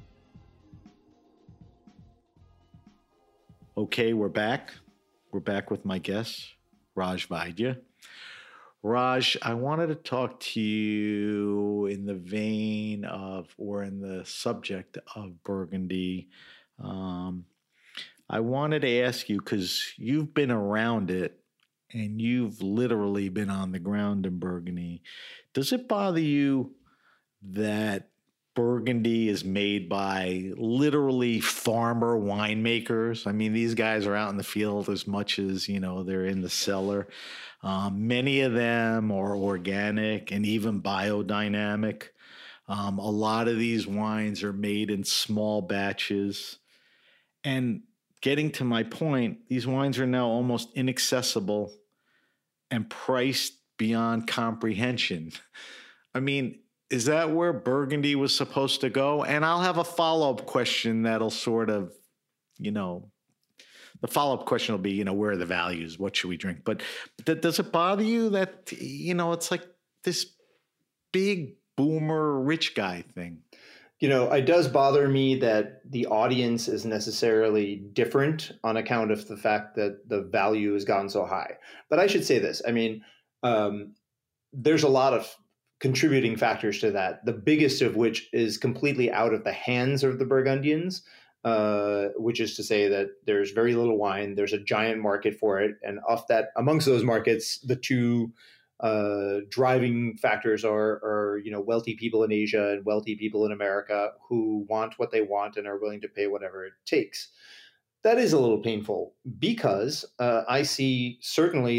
Okay, we're back. We're back with my guest, Raj Vaidya. Raj, I wanted to talk to you in the vein of, or in the subject of Burgundy. Um, I wanted to ask you, because you've been around it and you've literally been on the ground in Burgundy. Does it bother you that Burgundy is made by literally farmer winemakers? I mean, these guys are out in the field as much as, you know, they're in the cellar. Um, many of them are organic and even biodynamic. Um, a lot of these wines are made in small batches. And getting to my point, these wines are now almost inaccessible and priced beyond comprehension. I mean, is that where Burgundy was supposed to go? And I'll have a follow-up question that'll sort of, you know, the follow-up question will be, you know, where are the values? What should we drink? But th- does it bother you that, you know, it's like this big boomer rich guy thing? You know, it does bother me that the audience is necessarily different on account of the fact that the value has gone so high. But I should say this. I mean, um, there's a lot of contributing factors to that, the biggest of which is completely out of the hands of the Burgundians, uh, which is to say that there's very little wine, there's a giant market for it, and off that, amongst those markets, the two uh, driving factors are, are, you know, wealthy people in Asia and wealthy people in America who want what they want and are willing to pay whatever it takes. That is a little painful because uh, I see certainly that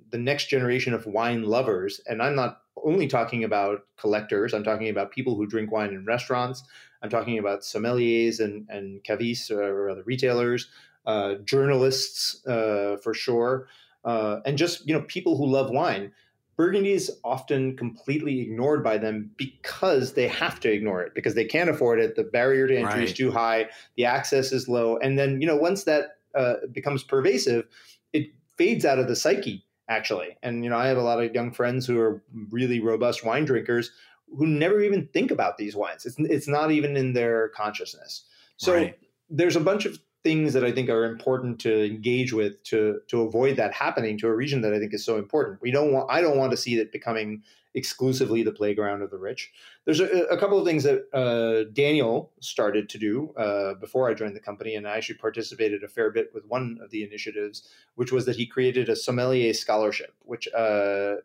the next generation of wine lovers, and I'm not only talking about collectors, I'm talking about people who drink wine in restaurants, I'm talking about sommeliers and, and cavistes or other retailers, uh, journalists uh, for sure, uh, and just, you know, people who love wine. Burgundy is often completely ignored by them because they have to ignore it, because they can't afford it. The barrier to entry Right. is too high. The access is low. And then, you know, once that uh, becomes pervasive, it fades out of the psyche, actually. And, you know, I have a lot of young friends who are really robust wine drinkers who never even think about these wines. It's, it's not even in their consciousness. So Right. there's a bunch of things that I think are important to engage with to to avoid that happening to a region that I think is so important. We don't want I don't want to see it becoming exclusively the playground of the rich. There's a, a couple of things that uh, Daniel started to do uh, before I joined the company, and I actually participated a fair bit with one of the initiatives, which was that he created a sommelier scholarship, which uh,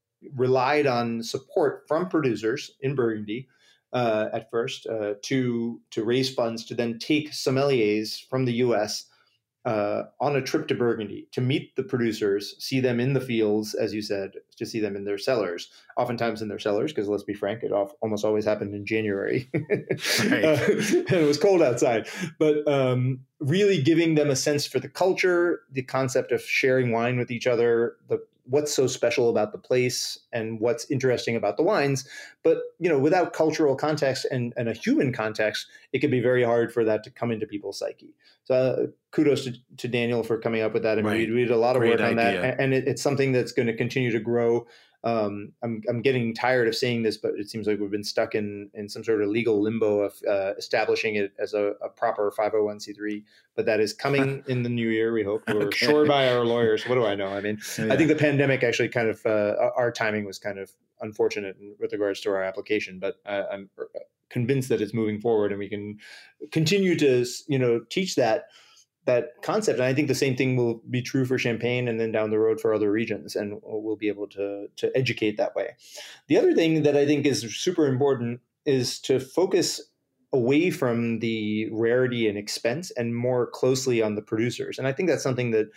relied on support from producers in Burgundy uh, at first uh, to to raise funds to then take sommeliers from the U S uh, on a trip to Burgundy to meet the producers, see them in the fields, as you said, to see them in their cellars, oftentimes in their cellars, because let's be frank, it almost always happened in January. Right. uh, and it was cold outside. But um, really giving them a sense for the culture, the concept of sharing wine with each other, the what's so special about the place and what's interesting about the wines. But, you know, without cultural context and, and a human context, it can be very hard for that to come into people's psyche. So uh, kudos to, to Daniel for coming up with that. I mean, Right. we, we did a lot of Great work on idea. that, and it, it's something that's going to continue to grow. Um, I'm, I'm getting tired of saying this, but it seems like we've been stuck in, in some sort of legal limbo of uh, establishing it as a, a proper five oh one c three. But that is coming in the new year, we hope. We're Okay. sure by our lawyers. What do I know? I mean, Yeah. I think the pandemic actually kind of, uh, our timing was kind of unfortunate with regards to our application, but uh, I'm convinced that it's moving forward and we can continue to, you know, teach that that concept. And I think the same thing will be true for Champagne and then down the road for other regions. And we'll be able to, to educate that way. The other thing that I think is super important is to focus away from the rarity and expense and more closely on the producers. And I think that's something that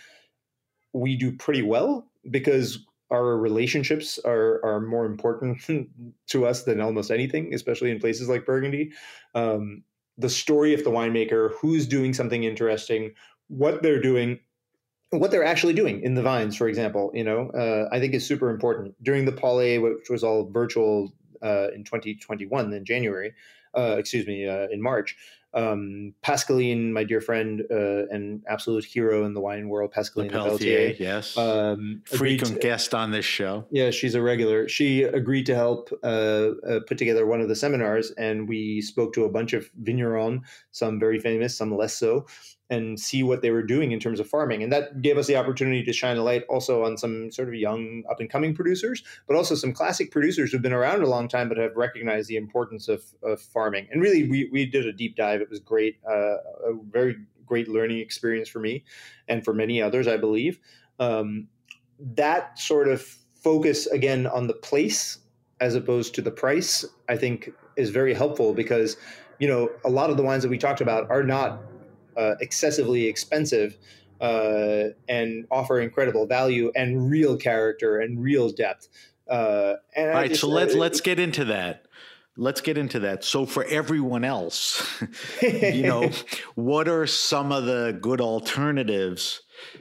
we do pretty well because our relationships are, are more important to us than almost anything, especially in places like Burgundy. Um, the story of the winemaker, who's doing something interesting, what they're doing, what they're actually doing in the vines, for example, you know, uh, I think is super important. During the Palais, which was all virtual uh, in twenty twenty-one, in January, uh, excuse me, uh, in March, um, Pascaline, my dear friend uh, and absolute hero in the wine world, Pascaline Lepelletier, yes. Um, Frequent to, guest on this show. Yeah, she's a regular. She agreed to help uh, uh, put together one of the seminars, and we spoke to a bunch of vignerons, some very famous, some less so, and see what they were doing in terms of farming. And that gave us the opportunity to shine a light also on some sort of young up-and-coming producers, but also some classic producers who've been around a long time but have recognized the importance of, of farming. And really, we, we did a deep dive. It was great, uh, a very great learning experience for me and for many others, I believe. Um, that sort of focus, again, on the place as opposed to the price, I think is very helpful because, you know, a lot of the wines that we talked about are not Uh, excessively expensive uh, and offer incredible value and real character and real depth. Uh, and All I right, just, so let's uh, let's get into that. Let's get into that. So for everyone else, you know, what are some of the good alternatives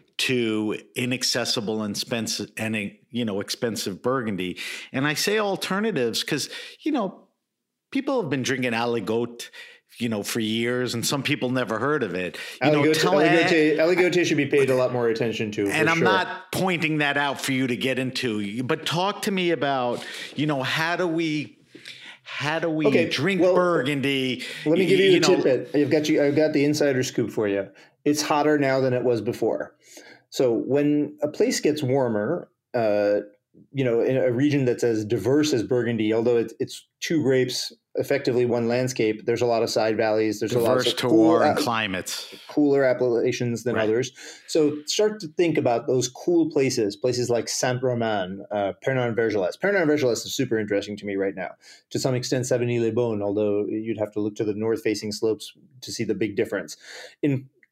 to inaccessible and expensive and, you know, expensive Burgundy? And I say alternatives because, you know, people have been drinking Aligote, you know, for years, and some people never heard of it. You know, Aligote, tell, Aligote, Aligote should be paid a lot more attention to. and for I'm sure. not pointing that out for you to get into, but talk to me about, you know, how do we, how do we Okay, drink well, Burgundy? Let me give you, you a know, tidbit. I've got you. I've got the insider scoop for you. It's hotter now than it was before. So when a place gets warmer, uh, you know, in a region that's as diverse as Burgundy, although it's, it's two grapes, effectively one landscape, there's a lot of side valleys. There's diverse a lot of to cool, warm uh, climates. cooler appellations than Right. others. So start to think about those cool places, places like Saint-Romain, uh, Pernon-Vergelès. Pernon-Vergelès is super interesting to me right now. To some extent, Savigny-les-Beaunes, although you'd have to look to the north-facing slopes to see the big difference. In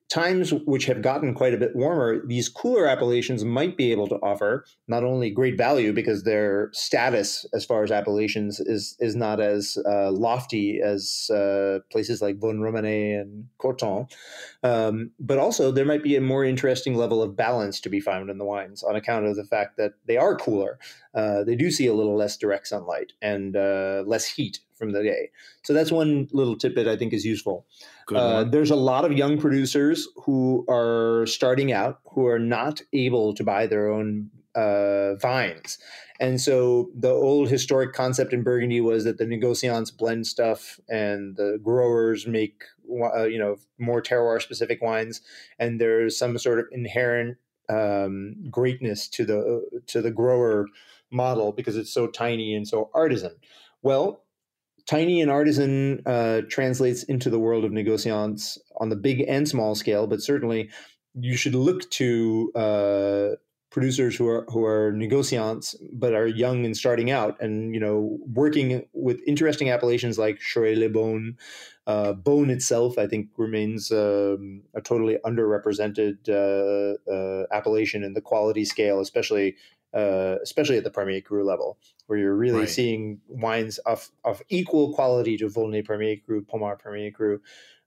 times which have gotten quite a bit warmer, these cooler appellations might be able to offer not only great value because their status as far as appellations is is not as uh, lofty as uh, places like Vosne-Romanée and Corton, um, but also there might be a more interesting level of balance to be found in the wines on account of the fact that they are cooler. Uh, they do see a little less direct sunlight and uh, less heat from the day. So that's one little tidbit I think is useful. Uh, there's a lot of young producers who are starting out who are not able to buy their own uh, vines. And so the old historic concept in Burgundy was that the negociants blend stuff and the growers make, uh, you know, more terroir specific wines. And there's some sort of inherent um, greatness to the, to the grower model because it's so tiny and so artisan. Well, tiny and artisan uh, translates into the world of negociants on the big and small scale, but certainly you should look to uh, producers who are who are negociants but are young and starting out, and you know working with interesting appellations like Choix-les-Beaunes. Uh, Beaune itself, I think, remains um, a totally underrepresented uh, uh, appellation in the quality scale, especially. Uh, especially at the Premier Cru level, where you're really right. seeing wines of, of equal quality to Volnay Premier Cru, Pommard Premier Cru,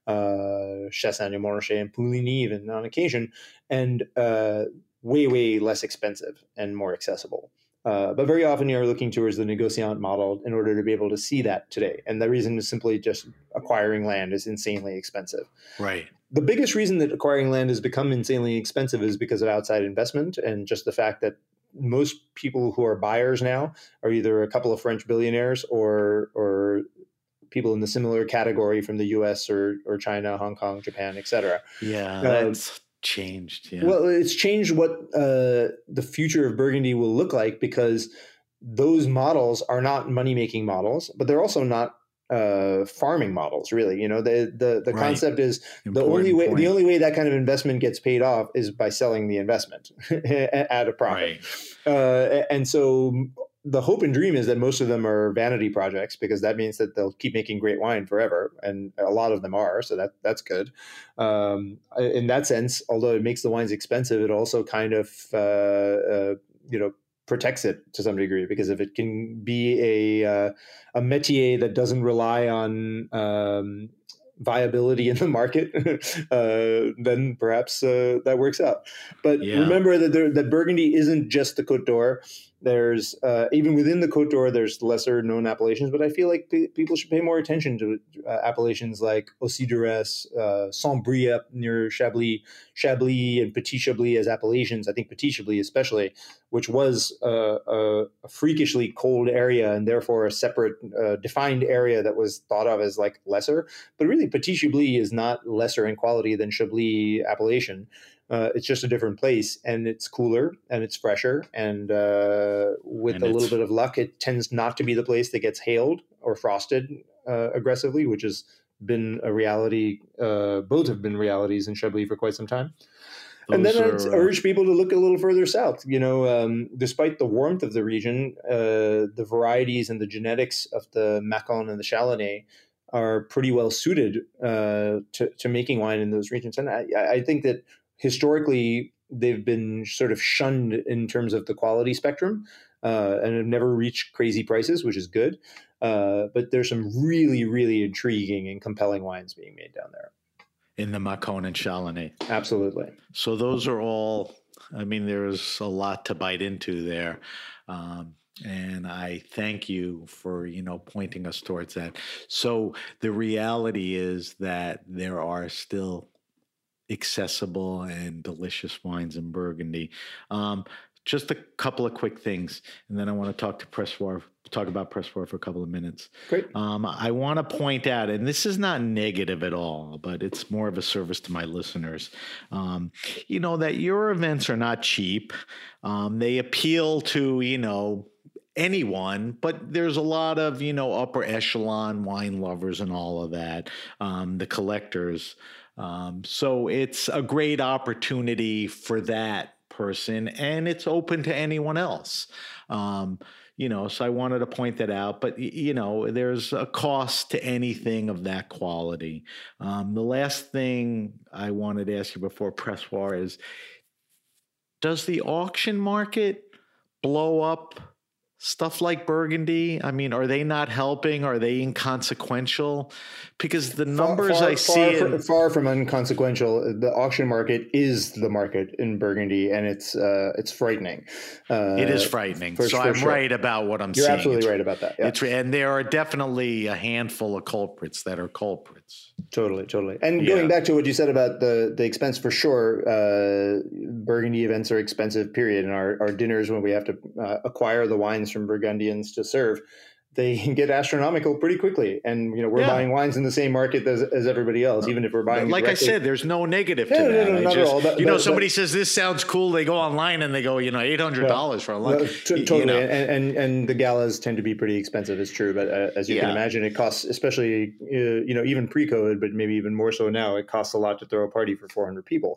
uh, Chassagne-Montrachet, and Pouligny even on occasion, and uh, way, way less expensive and more accessible. Uh, but very often you're looking towards the negociant model in order to be able to see that today. And the reason is simply just acquiring land is insanely expensive. Right. The biggest reason that acquiring land has become insanely expensive is because of outside investment and just the fact that most people who are buyers now are either a couple of French billionaires or or people in the similar category from the U S or or China, Hong Kong, Japan, et cetera. Yeah, that's uh, changed. Yeah. Well, it's changed what uh, the future of Burgundy will look like because those models are not money-making models, but they're also not uh, farming models, really. You know, the the the right. concept is Important the only way point. the only way that kind of investment gets paid off is by selling the investment at a profit. Right. Uh, and so the hope and dream is that most of them are vanity projects because that means that they'll keep making great wine forever, and a lot of them are. So that that's good. Um, in that sense, although it makes the wines expensive, it also kind of uh, uh, you know. protects it to some degree, because if it can be a uh, a métier that doesn't rely on um, viability in the market, uh, then perhaps uh, that works out. But yeah. remember that there, that Burgundy isn't just the Côte d'Or. There's uh, even within the Côte d'Or, there's lesser known appellations, but I feel like p- people should pay more attention to uh, appellations like Aussy d'Arès, uh, Saint-Brie up near Chablis, Chablis and Petit Chablis as appellations. I think Petit Chablis especially, which was uh, a, a freakishly cold area and therefore a separate uh, defined area that was thought of as like lesser. But really, Petit Chablis is not lesser in quality than Chablis appellation. Uh, it's just a different place, and it's cooler and it's fresher. And uh, with and a little bit of luck, it tends not to be the place that gets hailed or frosted uh, aggressively, which has been a reality. Uh, both have been realities in Chablis for quite some time. Those and then are, I'd urge people to look a little further south. You know, um, despite the warmth of the region, uh, the varieties and the genetics of the Mâcon and the Chalaonnais are pretty well suited uh, to, to making wine in those regions. And I, I think that historically, they've been sort of shunned in terms of the quality spectrum uh, and have never reached crazy prices, which is good. Uh, but there's some really, really intriguing and compelling wines being made down there. In the Mâcon and Chalaonnais. Absolutely. So those are all, I mean, there's a lot to bite into there. Um, and I thank you for, you know, pointing us towards that. So the reality is that there are still accessible and delicious wines in Burgundy. Um, just a couple of quick things, and then I want to talk to Pressoir, talk about Pressoir for a couple of minutes. Great. Um, I want to point out, and this is not negative at all, but it's more of a service to my listeners. Um, you know, that your events are not cheap. Um, they appeal to, you know, anyone, but there's a lot of, you know, upper echelon wine lovers and all of that, um, the collectors. Um, so it's a great opportunity for that person, and it's open to anyone else. Um, you know, so I wanted to point that out. But, you know, there's a cost to anything of that quality. Um, the last thing I wanted to ask you before Pressoir is, does the auction market blow up stuff like Burgundy? I mean, are they not helping? Are they inconsequential? Because the numbers far, far, I see... Far, in- far from inconsequential. The auction market is the market in Burgundy, and it's uh, it's frightening. Uh, it is frightening. For, so for I'm sure. right about what I'm You're seeing. You're absolutely it's, right about that. Yeah. It's, and there are definitely a handful of culprits that are culprits. Totally, totally. And yeah. going back to what you said about the, the expense, for sure, uh, Burgundy events are expensive, period. And our, our dinners, when we have to uh, acquire the wines from Burgundians to serve, they get astronomical pretty quickly. And, you know, we're yeah. buying wines in the same market as, as everybody else, even if we're buying. Like directly. I said, there's no negative no, to no, that. No, no, not just, at all. That, you know, that, somebody that, says this sounds cool. They go online and they go, you know, eight hundred dollars yeah. for a lunch. No, t- totally. You know. and, and and the galas tend to be pretty expensive. It's true. But uh, as you yeah. can imagine, it costs, especially, uh, you know, even pre-COVID, but maybe even more so now, it costs a lot to throw a party for four hundred people.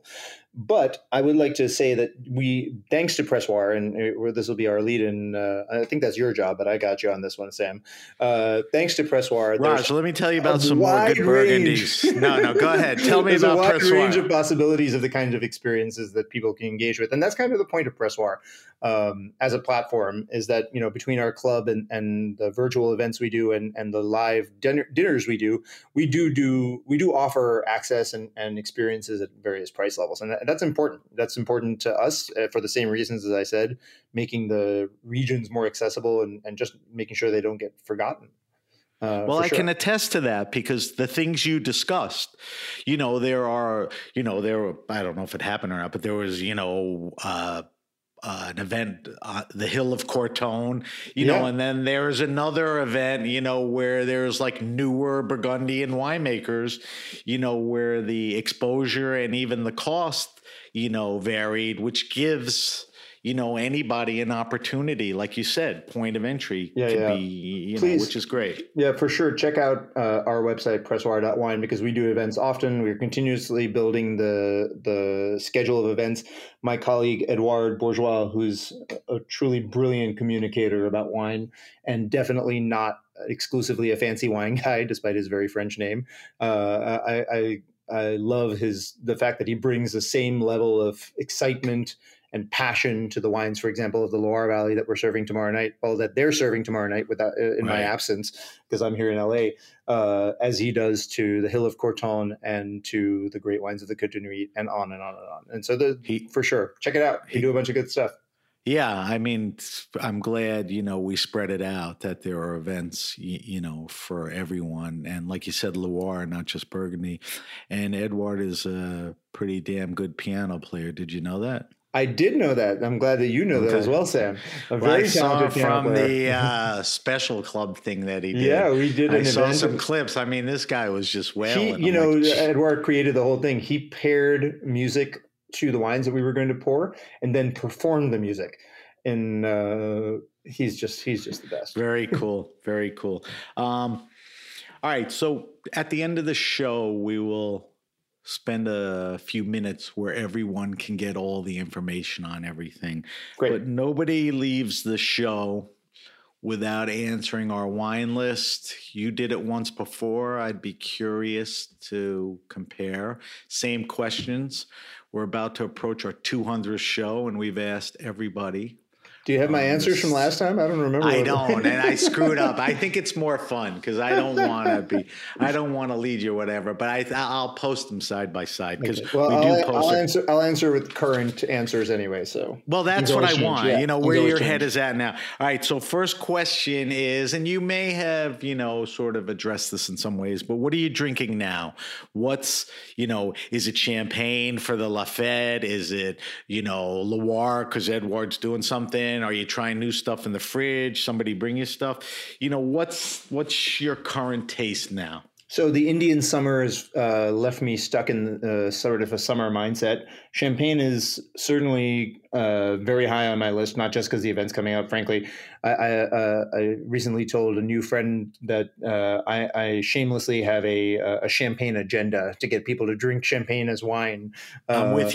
But I would like to say that we, thanks to Pressoir, and uh, this will be our lead in, uh, I think that's your job, but I got you on this one, Sam. Uh, thanks to Pressoir. Raj, let me tell you about some more good Burgundies. No, no, go ahead. Tell me there's about Pressoir. There's a wide Pressoir. range of possibilities of the kinds of experiences that people can engage with. And that's kind of the point of Pressoir um, as a platform, is that, you know, between our club and, and the virtual events we do and, and the live dinner, dinners we do, we do do, we do offer access and, and experiences at various price levels. And that, that's important. That's important to us uh, for the same reasons, as I said, making the regions more accessible and, and just making sure they don't get forgotten. Uh, well, I sure. can attest to that, because the things you discussed, you know, there are, you know, there were, I don't know if it happened or not, but there was, you know, uh, Uh, an event, uh, the Hill of Cortone, you yeah. know, and then there's another event, you know, where there's like newer Burgundian winemakers, you know, where the exposure and even the cost, you know, varied, which gives, you know, anybody an opportunity, like you said, point of entry yeah, to yeah. be, you Please, know, which is great. Yeah, for sure. Check out uh, our website, pressoir dot wine, because we do events often. We're continuously building the the schedule of events. My colleague, Edouard Bourgeois, who's a truly brilliant communicator about wine and definitely not exclusively a fancy wine guy, despite his very French name. Uh, I, I, I love his the fact that he brings the same level of excitement and passion to the wines, for example, of the Loire Valley that we're serving tomorrow night, well, that they're serving tomorrow night without, in right. my absence, because I'm here in L A, uh, as he does to the Hill of Cortone and to the great wines of the Côte de Nuit, and on and on and on. And so the, he, for sure, check it out. We do a bunch of good stuff. Yeah, I mean, I'm glad, you know, we spread it out, that there are events, you, you know, for everyone. And like you said, Loire, not just Burgundy. And Edouard is a pretty damn good piano player. Did you know that? I did know that. I'm glad that you know okay. that as well, Sam. A very well, I talented saw piano from player. the uh, special club thing that he did. Yeah, we did. An I saw event. some clips. I mean, this guy was just wailing. He, you I'm know, like, Edouard created the whole thing. He paired music to the wines that we were going to pour, and then performed the music. And uh, he's just he's just the best. Very cool. Very cool. Um, all right. So at the end of the show, we will spend a few minutes where everyone can get all the information on everything. Great. But nobody leaves the show without answering our wine list. You did it once before. I'd be curious to compare. Same questions. We're about to approach our two hundredth show, and we've asked everybody. Do you have my um, answers from last time? I don't remember. I don't, and I screwed up. I think it's more fun because I don't want to be, I don't want to lead you or whatever. But I, I'll post them side by side because okay. well, we do I'll, post. I'll them. answer. I'll answer with current answers anyway. So well, that's what I change. want. Yeah. You know You where your change. head is at now. All right. So first question is, and you may have you know sort of addressed this in some ways, but what are you drinking now? What's you know is it champagne for the Lafayette? Is it you know Loire because Edouard's doing something? Are you trying new stuff in the fridge? Somebody bring you stuff? You know, what's what's your current taste now? So the Indian summer has uh, left me stuck in uh, sort of a summer mindset. Champagne is certainly uh, very high on my list, not just because the event's coming up. Frankly, I, I, uh, I recently told a new friend that uh, I, I shamelessly have a, a champagne agenda to get people to drink champagne as wine. I'm uh, with you.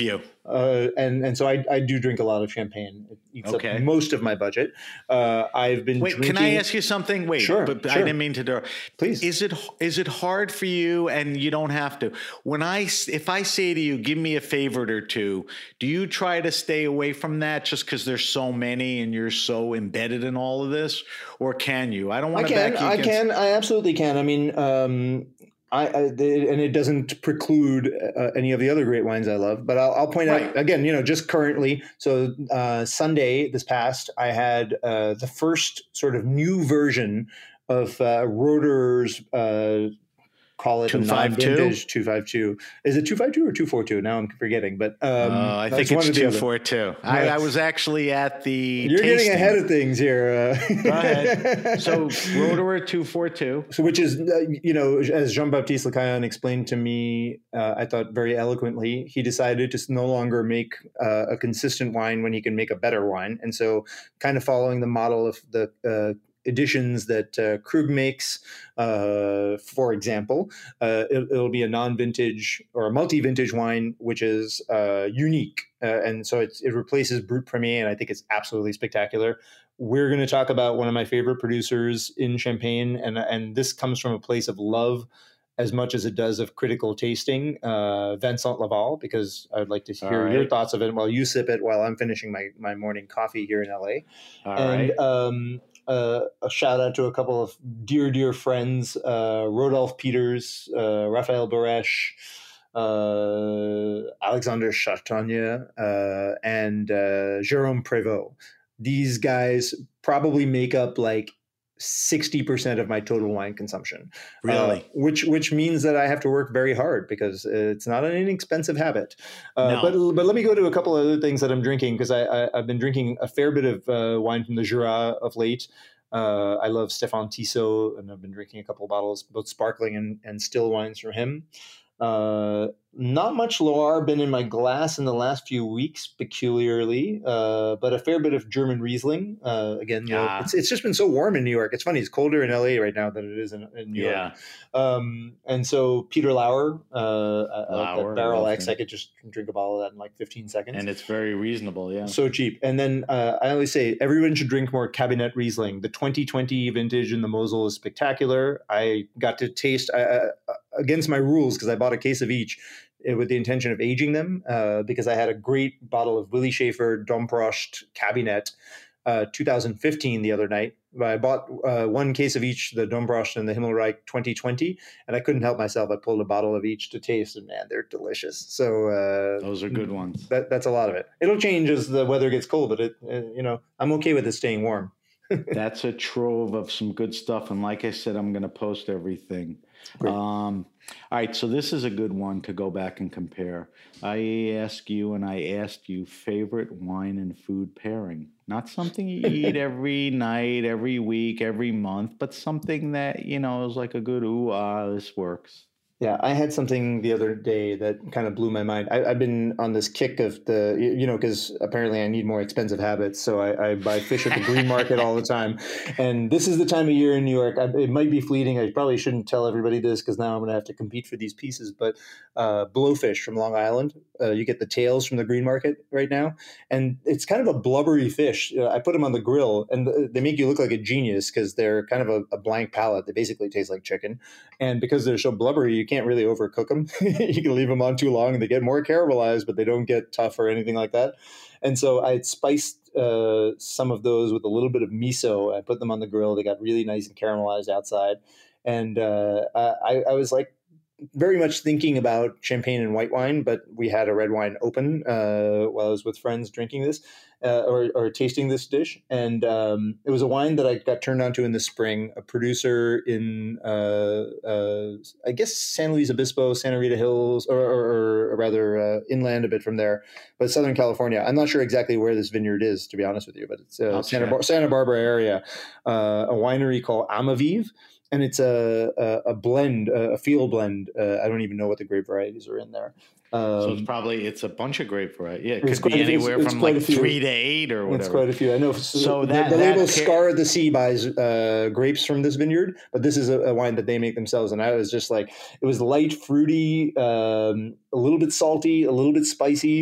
uh, and and so I, I do drink a lot of champagne. It eats Okay. up most of my budget. Uh, I've been Wait, drinking. can I ask you something? Wait, Sure, but sure. I didn't mean to do. Please. Is it is it hard for you? And you don't have to. When I if I say to you, give me a favorite or two, do you try to stay away from that just because there's so many and you're so embedded in all of this, or can you? I don't want I to can. back you I against. can. I absolutely can. I mean, um, I, I they, and it doesn't preclude uh, any of the other great wines I love. But I'll, I'll point Right. out again, you know, just currently. So uh, Sunday this past, I had uh, the first sort of new version of uh, Roederer's. Uh, Call it a non-vintage two fifty-two. Is it two fifty-two or two forty-two? Now I'm forgetting, but um, uh, I think it's two forty-two. I, I was actually at the. You're tasting. getting ahead of things here. Uh, Go ahead. So Roederer two forty-two. So, which is, uh, you know, as Jean-Baptiste Lecaillon explained to me, uh, I thought very eloquently, he decided to no longer make uh, a consistent wine when he can make a better wine, and so kind of following the model of the. Uh, editions that uh, Krug makes, uh, for example, uh, it, it'll be a non-vintage or a multi-vintage wine, which is uh, unique. Uh, and so it's, it replaces Brut Premier, and I think it's absolutely spectacular. We're going to talk about one of my favorite producers in Champagne, and, and this comes from a place of love as much as it does of critical tasting, uh, Vincent Laval, because I would like to hear right. your thoughts of it while you sip it while I'm finishing my, my morning coffee here in L A. All and right. um, uh, a shout out to a couple of dear, dear friends, uh, Rodolphe Peters, uh, Raphael Baresh, uh, Alexander Chartogne, uh, and uh, Jérôme Prévost. These guys probably make up like sixty percent of my total wine consumption. Really? Uh, which which means that I have to work very hard because it's not an inexpensive habit. Uh, no. But but let me go to a couple of other things that I'm drinking because I, I, I've been drinking a fair bit of uh, wine from the Jura of late. Uh, I love Stéphane Tissot, and I've been drinking a couple of bottles, both sparkling and, and still wines from him. Uh, not much Loire been in my glass in the last few weeks, peculiarly, uh, but a fair bit of German Riesling. Uh, again, you know, yeah. it's it's just been so warm in New York. It's funny; it's colder in L A right now than it is in, in New yeah. York. Um, and so Peter Lauer, uh, Lauer Barrel X, I could just drink a bottle of that in like fifteen seconds, and it's very reasonable. Yeah, so cheap. And then uh, I always say everyone should drink more Cabinet Riesling. The twenty twenty vintage in the Mosel is spectacular. I got to taste uh, against my rules because I bought a case of each with the intention of aging them uh, because I had a great bottle of Willi Schaefer Domprost Cabinet uh, two thousand fifteen the other night. I bought uh, one case of each, the Domprost and the Himmelreich twenty twenty, and I couldn't help myself. I pulled a bottle of each to taste, and man, they're delicious. So uh, those are good ones. That, that's a lot of it. It'll change as the weather gets cold, but it, uh, you know, I'm okay with it staying warm. That's a trove of some good stuff, and like I said, I'm going to post everything. Um, all right, so this is a good one to go back and compare. I ask you, and I asked you, favorite wine and food pairing. Not something you eat every night, every week, every month, but something that, you know, is like a good, ooh, ah, this works. Yeah, I had something the other day that kind of blew my mind. I, I've been on this kick of the, you know, because apparently I need more expensive habits. So I, I buy fish at the green market all the time. And this is the time of year in New York. I, it might be fleeting. I probably shouldn't tell everybody this because now I'm going to have to compete for these pieces. But uh, blowfish from Long Island, uh, you get the tails from the green market right now. And it's kind of a blubbery fish. Uh, I put them on the grill and they make you look like a genius because they're kind of a, a blank palate. They basically taste like chicken. And because they're so blubbery, you can't really overcook them. You can leave them on too long and they get more caramelized, but they don't get tough or anything like that. And so I had spiced uh, some of those with a little bit of miso. I put them on the grill. They got really nice and caramelized outside. And uh, I, I was like very much thinking about champagne and white wine, but we had a red wine open uh, while I was with friends drinking this uh, or, or tasting this dish. And um, it was a wine that I got turned on to in the spring, a producer in, uh, uh, I guess, San Luis Obispo, Santa Rita Hills, or, or, or rather uh, inland a bit from there, but Southern California. I'm not sure exactly where this vineyard is, to be honest with you, but it's uh, Santa, Bar- Santa Barbara area, uh, a winery called Amaviv. And it's a, a, a blend, a field blend. Uh, I don't even know what the grape varieties are in there. Um, so it's probably, it's a bunch of grape varieties. Yeah, it could be anywhere it's, it's from like three to eight or whatever. It's quite a few. I know. So, so the, that, the label that Scar of the Sea buys uh, grapes from this vineyard, but this is a, a wine that they make themselves. And I was just like, it was light, fruity, um, a little bit salty, a little bit spicy.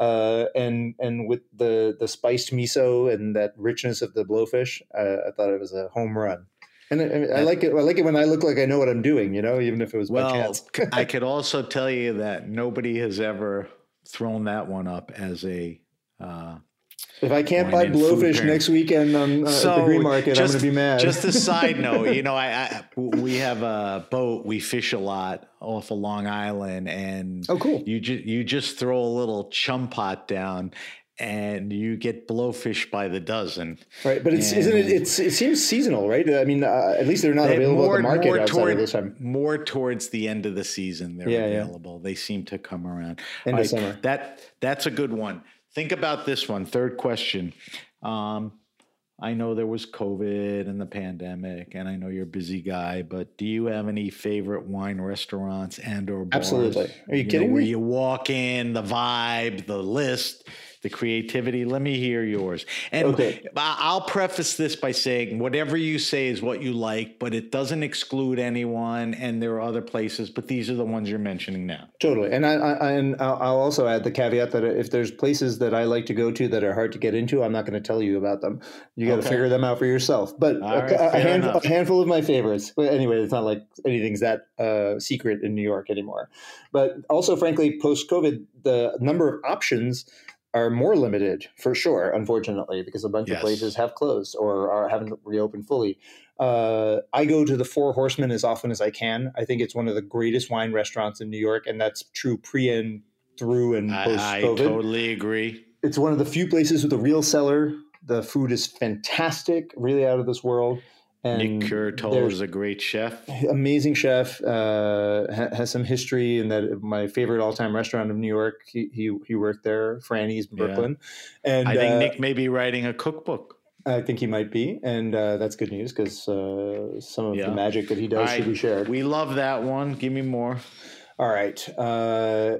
uh, and and with the the spiced miso and that richness of the blowfish, uh, I thought it was a home run. And I, I like it. I like it when I look like I know what I'm doing, you know, even if it was well, by chance. I could also tell you that nobody has ever thrown that one up as a. Uh, if I can't buy blowfish next weekend on uh, so at the green market, just, I'm going to be mad. Just a side note, you know, I, I we have a boat. We fish a lot off of Long Island, and oh, cool. You just you just throw a little chum pot down, and you get blowfish by the dozen. Right, but it's and isn't it? It's it seems seasonal, right? I mean, uh, at least they're not they, available more, at the market more outside toward, of this time. More towards the end of the season, they're yeah, available. Yeah. They seem to come around. End right, of summer. That that's a good one. Think about this one. Third question. Um, I know there was COVID and the pandemic, and I know you're a busy guy, but do you have any favorite wine restaurants and or bars? Absolutely. Are you, you kidding know, me? Where you walk in, the vibe, the list, the creativity. Let me hear yours. And okay. I'll preface this by saying whatever you say is what you like, but it doesn't exclude anyone. And there are other places, but these are the ones you're mentioning now. Totally. And I, I and I'll also add the caveat that if there's places that I like to go to that are hard to get into, I'm not going to tell you about them. You got to okay. figure them out for yourself. But right, a, a, hand, a handful of my favorites. But anyway, it's not like anything's that uh, secret in New York anymore. But also, frankly, post-COVID, the number of options are more limited for sure, unfortunately, because a bunch yes. of places have closed or are, haven't reopened fully. Uh, I go to the Four Horsemen as often as I can. I think it's one of the greatest wine restaurants in New York, and that's true pre and through and post-COVID. I totally agree. It's one of the few places with a real cellar. The food is fantastic, really out of this world. And Nick Curtol is a great chef. Amazing chef, uh, ha- has some history in that my favorite all-time restaurant of New York. He he, he worked there, Franny's in Brooklyn. Yeah. And I think uh, Nick may be writing a cookbook. I think he might be, and uh, that's good news because uh, some of yeah. the magic that he does right. should be shared. We love that one. Give me more. All right. Uh,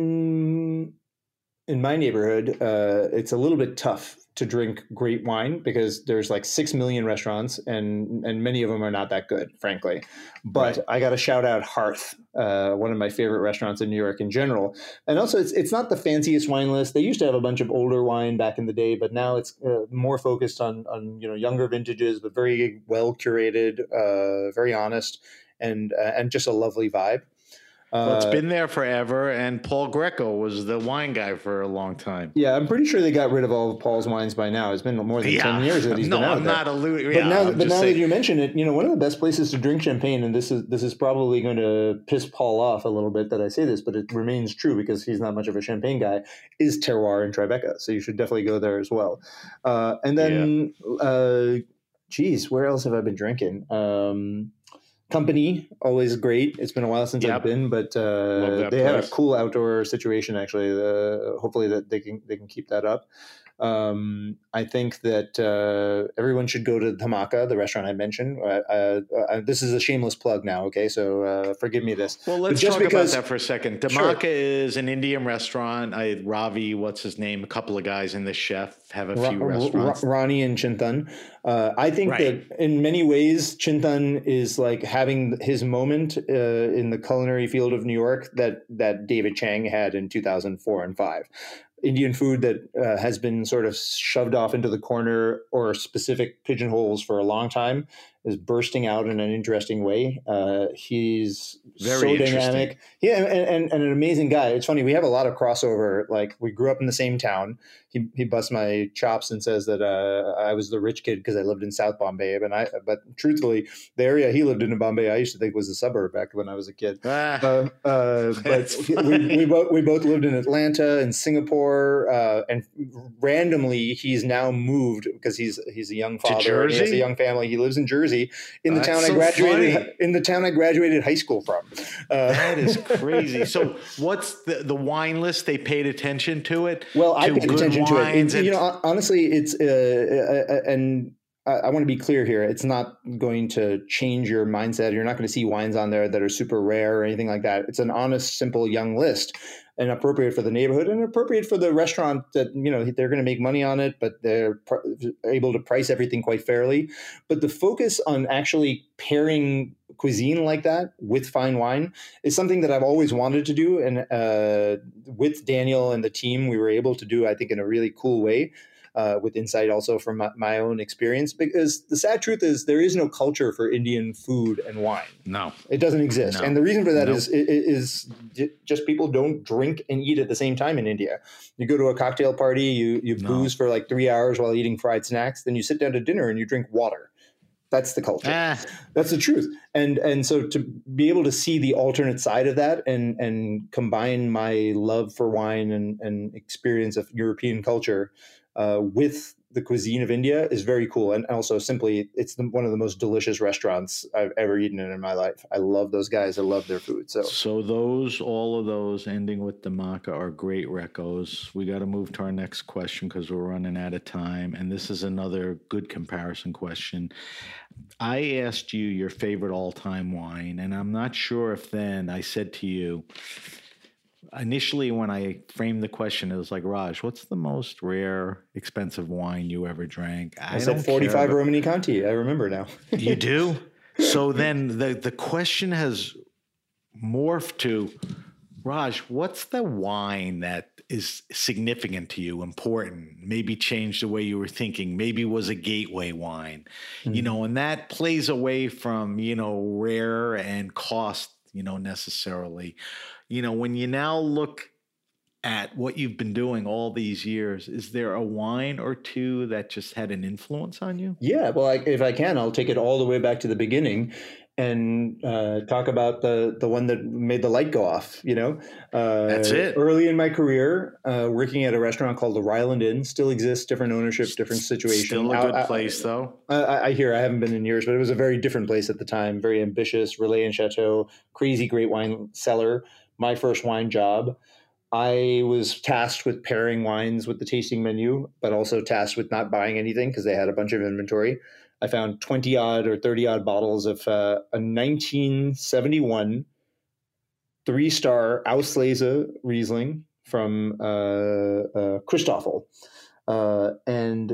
in in my neighborhood, uh, it's a little bit tough to drink great wine because there's like six million restaurants and and many of them are not that good, frankly. But right. I got to shout out Hearth, uh, one of my favorite restaurants in New York in general. And also, it's it's not the fanciest wine list. They used to have a bunch of older wine back in the day, but now it's uh, more focused on on you know younger vintages, but very well curated, uh, very honest, and uh, and just a lovely vibe. Well, it's been there forever, and Paul Greco was the wine guy for a long time. Yeah, I'm pretty sure they got rid of all of Paul's wines by now. It's been more than yeah. ten years that he's no, been out I'm there. not alluding. But yeah, now, I'm but now saying. that you mention it, you know, one of the best places to drink champagne, and this is this is probably going to piss Paul off a little bit that I say this, but it remains true because he's not much of a champagne guy, is Terroir in Tribeca. So you should definitely go there as well. Uh, and then, yeah. uh, geez, where else have I been drinking? Um, Company, always great. It's been a while since yep. I've been, but uh, they place. have a cool outdoor situation. Actually, uh, hopefully that they can they can keep that up. Um, I think that uh, everyone should go to Dhamaka, the restaurant I mentioned. Uh, uh, uh, this is a shameless plug now, okay? So uh, forgive me this. Well, let's just talk because, about that for a second. Dhamaka sure. is an Indian restaurant. I Ravi, what's his name? A couple of guys in the chef have a Ra- few restaurants. Ra- Ronnie and Chintan. Uh, I think right. that in many ways, Chintan is like having his moment uh, in the culinary field of New York that that David Chang had in two thousand four and five. Indian food that uh, has been sort of shoved off into the corner or specific pigeonholes for a long time is bursting out in an interesting way. Uh, he's Very so dynamic. Yeah, and, and, and an amazing guy. It's funny, we have a lot of crossover. Like, we grew up in the same town. He he busts my chops and says that uh, I was the rich kid because I lived in South Bombay. And I, but truthfully, the area he lived in in Bombay, I used to think was a suburb back when I was a kid. Ah, uh, uh, but we, we, both, we both lived in Atlanta and Singapore. Uh, and randomly, he's now moved because he's he's a young father. And he has a young family. He lives in Jersey, in the That's town so I graduated funny. in the town I graduated high school from. Uh, that is crazy. So, what's the, the wine list? They paid attention to it. Well, I to paid attention to it. It's, and- you know, honestly, it's uh, uh, and. I, I want to be clear here. It's not going to change your mindset. You're not going to see wines on there that are super rare or anything like that. It's an honest, simple, young list, and appropriate for the neighborhood and appropriate for the restaurant that, you know, they're going to make money on it, but they're pr- able to price everything quite fairly. But the focus on actually pairing cuisine like that with fine wine is something that I've always wanted to do. And uh, with Daniel and the team, we were able to do, I think, in a really cool way. Uh, with insight also from my, my own experience, because the sad truth is there is no culture for Indian food and wine. No, it doesn't exist. No. And the reason for that no. is, is is just people don't drink and eat at the same time in India. You go to a cocktail party, you, you no. booze for like three hours while eating fried snacks, then you sit down to dinner and you drink water. That's the culture. Ah. That's the truth. And and so to be able to see the alternate side of that and and combine my love for wine and, and experience of European culture Uh, with the cuisine of India is very cool. And also simply, it's the, one of the most delicious restaurants I've ever eaten in in my life. I love those guys. I love their food. So, so those, all of those ending with the maca are great recos. We got to move to our next question because we're running out of time. And this is another good comparison question. I asked you your favorite all-time wine, and I'm not sure if then I said to you, initially, when I framed the question, it was like, Raj, what's the most rare, expensive wine you ever drank? I, I said forty-five Romani Conti. I remember now. You do? So then the, the question has morphed to, Raj, what's the wine that is significant to you, important, maybe changed the way you were thinking, maybe was a gateway wine, mm-hmm. you know, and that plays away from, you know, rare and cost, you know, necessarily. You know, when you now look at what you've been doing all these years, is there a wine or two that just had an influence on you? Yeah, well, I, if I can, I'll take it all the way back to the beginning and uh, talk about the the one that made the light go off, you know? Uh, That's it. Early in my career, uh, working at a restaurant called the Ryland Inn, still exists, different ownership, different situation. Still a good I, place, I, though. I, I hear, I haven't been in years, but it was a very different place at the time, very ambitious, Relais and Chateau, crazy great wine cellar. My first wine job. I was tasked with pairing wines with the tasting menu, but also tasked with not buying anything because they had a bunch of inventory. I found twenty odd or thirty odd bottles of uh, a nineteen seventy-one three-star Auslese Riesling from uh, uh, Christoffel. Uh, and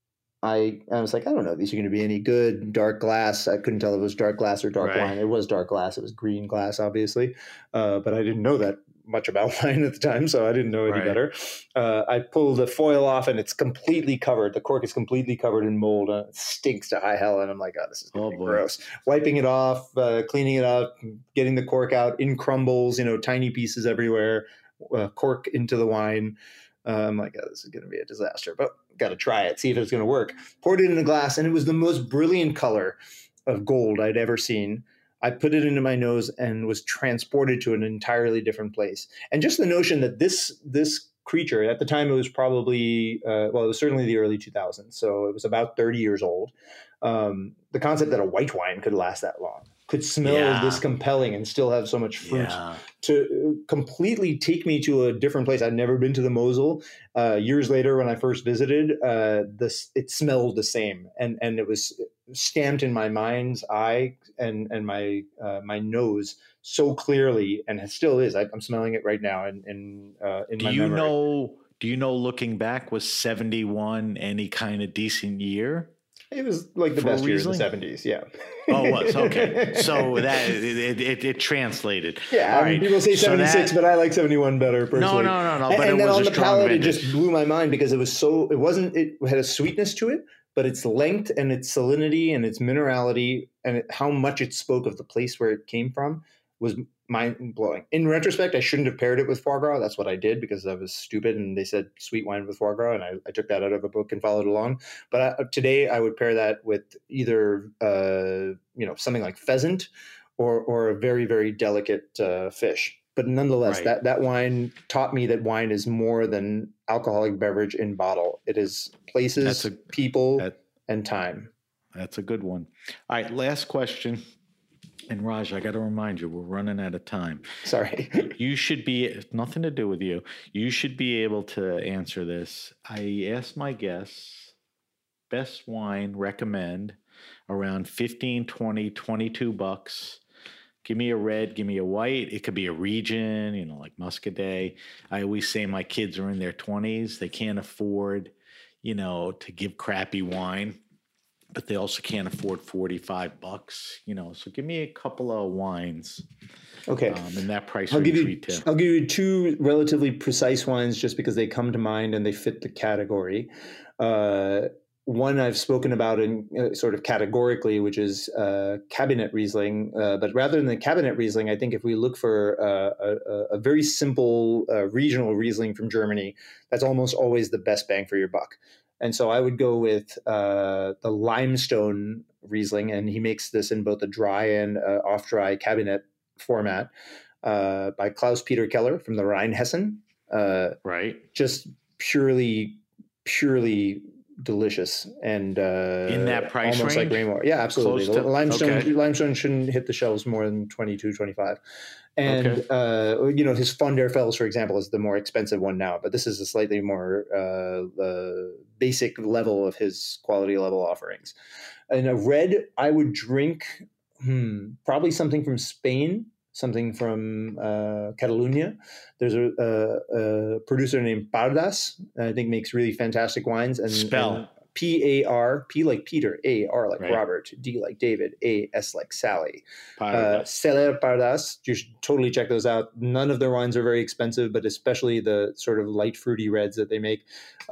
I, I was like, I don't know if these are going to be any good. Dark glass. I couldn't tell if it was dark glass or dark right. wine. It was dark glass. It was green glass, obviously. Uh, but I didn't know that much about wine at the time, so I didn't know any right. better. Uh, I pulled the foil off, and it's completely covered. The cork is completely covered in mold. And it stinks to high hell, and I'm like, oh, this is oh, gross. Wiping it off, uh, cleaning it up, getting the cork out in crumbles, you know, tiny pieces everywhere, uh, cork into the wine. Uh, I'm like, oh, this is going to be a disaster, but got to try it, see if it's going to work. Poured it in a glass, and it was the most brilliant color of gold I'd ever seen. I put it into my nose and was transported to an entirely different place. And just the notion that this this creature, at the time it was probably, uh, well, it was certainly the early two thousands, so it was about thirty years old. Um, the concept that a white wine could last that long, could smell yeah. this compelling and still have so much fruit, yeah. to completely take me to a different place. I'd never been to the Mosel. Uh, years later, when I first visited, uh, this it smelled the same, and and it was stamped in my mind's eye and and my uh, my nose so clearly, and it still is. I, I'm smelling it right now, in in, uh, in do my you memory. know? Do you know? Looking back, was seventy-one any kind of decent year? It was like the best year of the seventies, yeah. Oh, it was, okay. So that it it, it translated. Yeah, All I mean, right. people say seventy-six, so that, but I like seventy-one better personally. No, no, no, no. And, but and it then was on a the palate, vintage. it just blew my mind because it was so. It wasn't. It had a sweetness to it, but its length and its salinity and its minerality and it, how much it spoke of the place where it came from was mind blowing. In retrospect, I shouldn't have paired it with foie gras. That's what I did because I was stupid and they said sweet wine with foie gras, and I, I took that out of a book and followed along. But I, today I would pair that with either uh, you know something like pheasant or or a very very delicate uh, fish. But nonetheless, right. that that wine taught me that wine is more than alcoholic beverage in bottle. It is places, a, people, that, and time. That's a good one. All right, last question. And Raj, I got to remind you, we're running out of time. Sorry. You should be, nothing to do with you. You should be able to answer this. I asked my guests, best wine recommend around fifteen, twenty, twenty-two bucks. Give me a red, give me a white. It could be a region, you know, like Muscadet. I always say my kids are in their twenties. They can't afford, you know, to give crappy wine. but they also can't afford forty-five bucks, you know. So give me a couple of wines. Okay. Um, in that price I'll range. give you, I'll give you two relatively precise wines just because they come to mind and they fit the category. Uh, one I've spoken about in uh, sort of categorically, which is uh, Cabinet Riesling. Uh, but rather than the Cabinet Riesling, I think if we look for uh, a, a very simple uh, regional Riesling from Germany, that's almost always the best bang for your buck. And so I would go with uh, the Limestone Riesling, and he makes this in both a dry and uh, off-dry cabinet format uh, by Klaus-Peter Keller from the Rheinhessen. Uh, right. Just purely, purely delicious and uh, in that price almost range? like rainwater. Yeah, absolutely. To, limestone, okay. limestone shouldn't hit the shelves more than twenty-two, twenty-five. And, okay. uh, you know, his Von der Fels, for example, is the more expensive one now, but this is a slightly more uh, uh, basic level of his quality level offerings. And a red, I would drink hmm, probably something from Spain, something from uh, Catalonia. There's a, a, a producer named Pardas, I think makes really fantastic wines. And, Spell. And P A R, P like Peter, A R like right. Robert, D like David, A S like Sally. Pardas. Uh, Celler Pardas, you should totally check those out. None of their wines are very expensive, but especially the sort of light fruity reds that they make.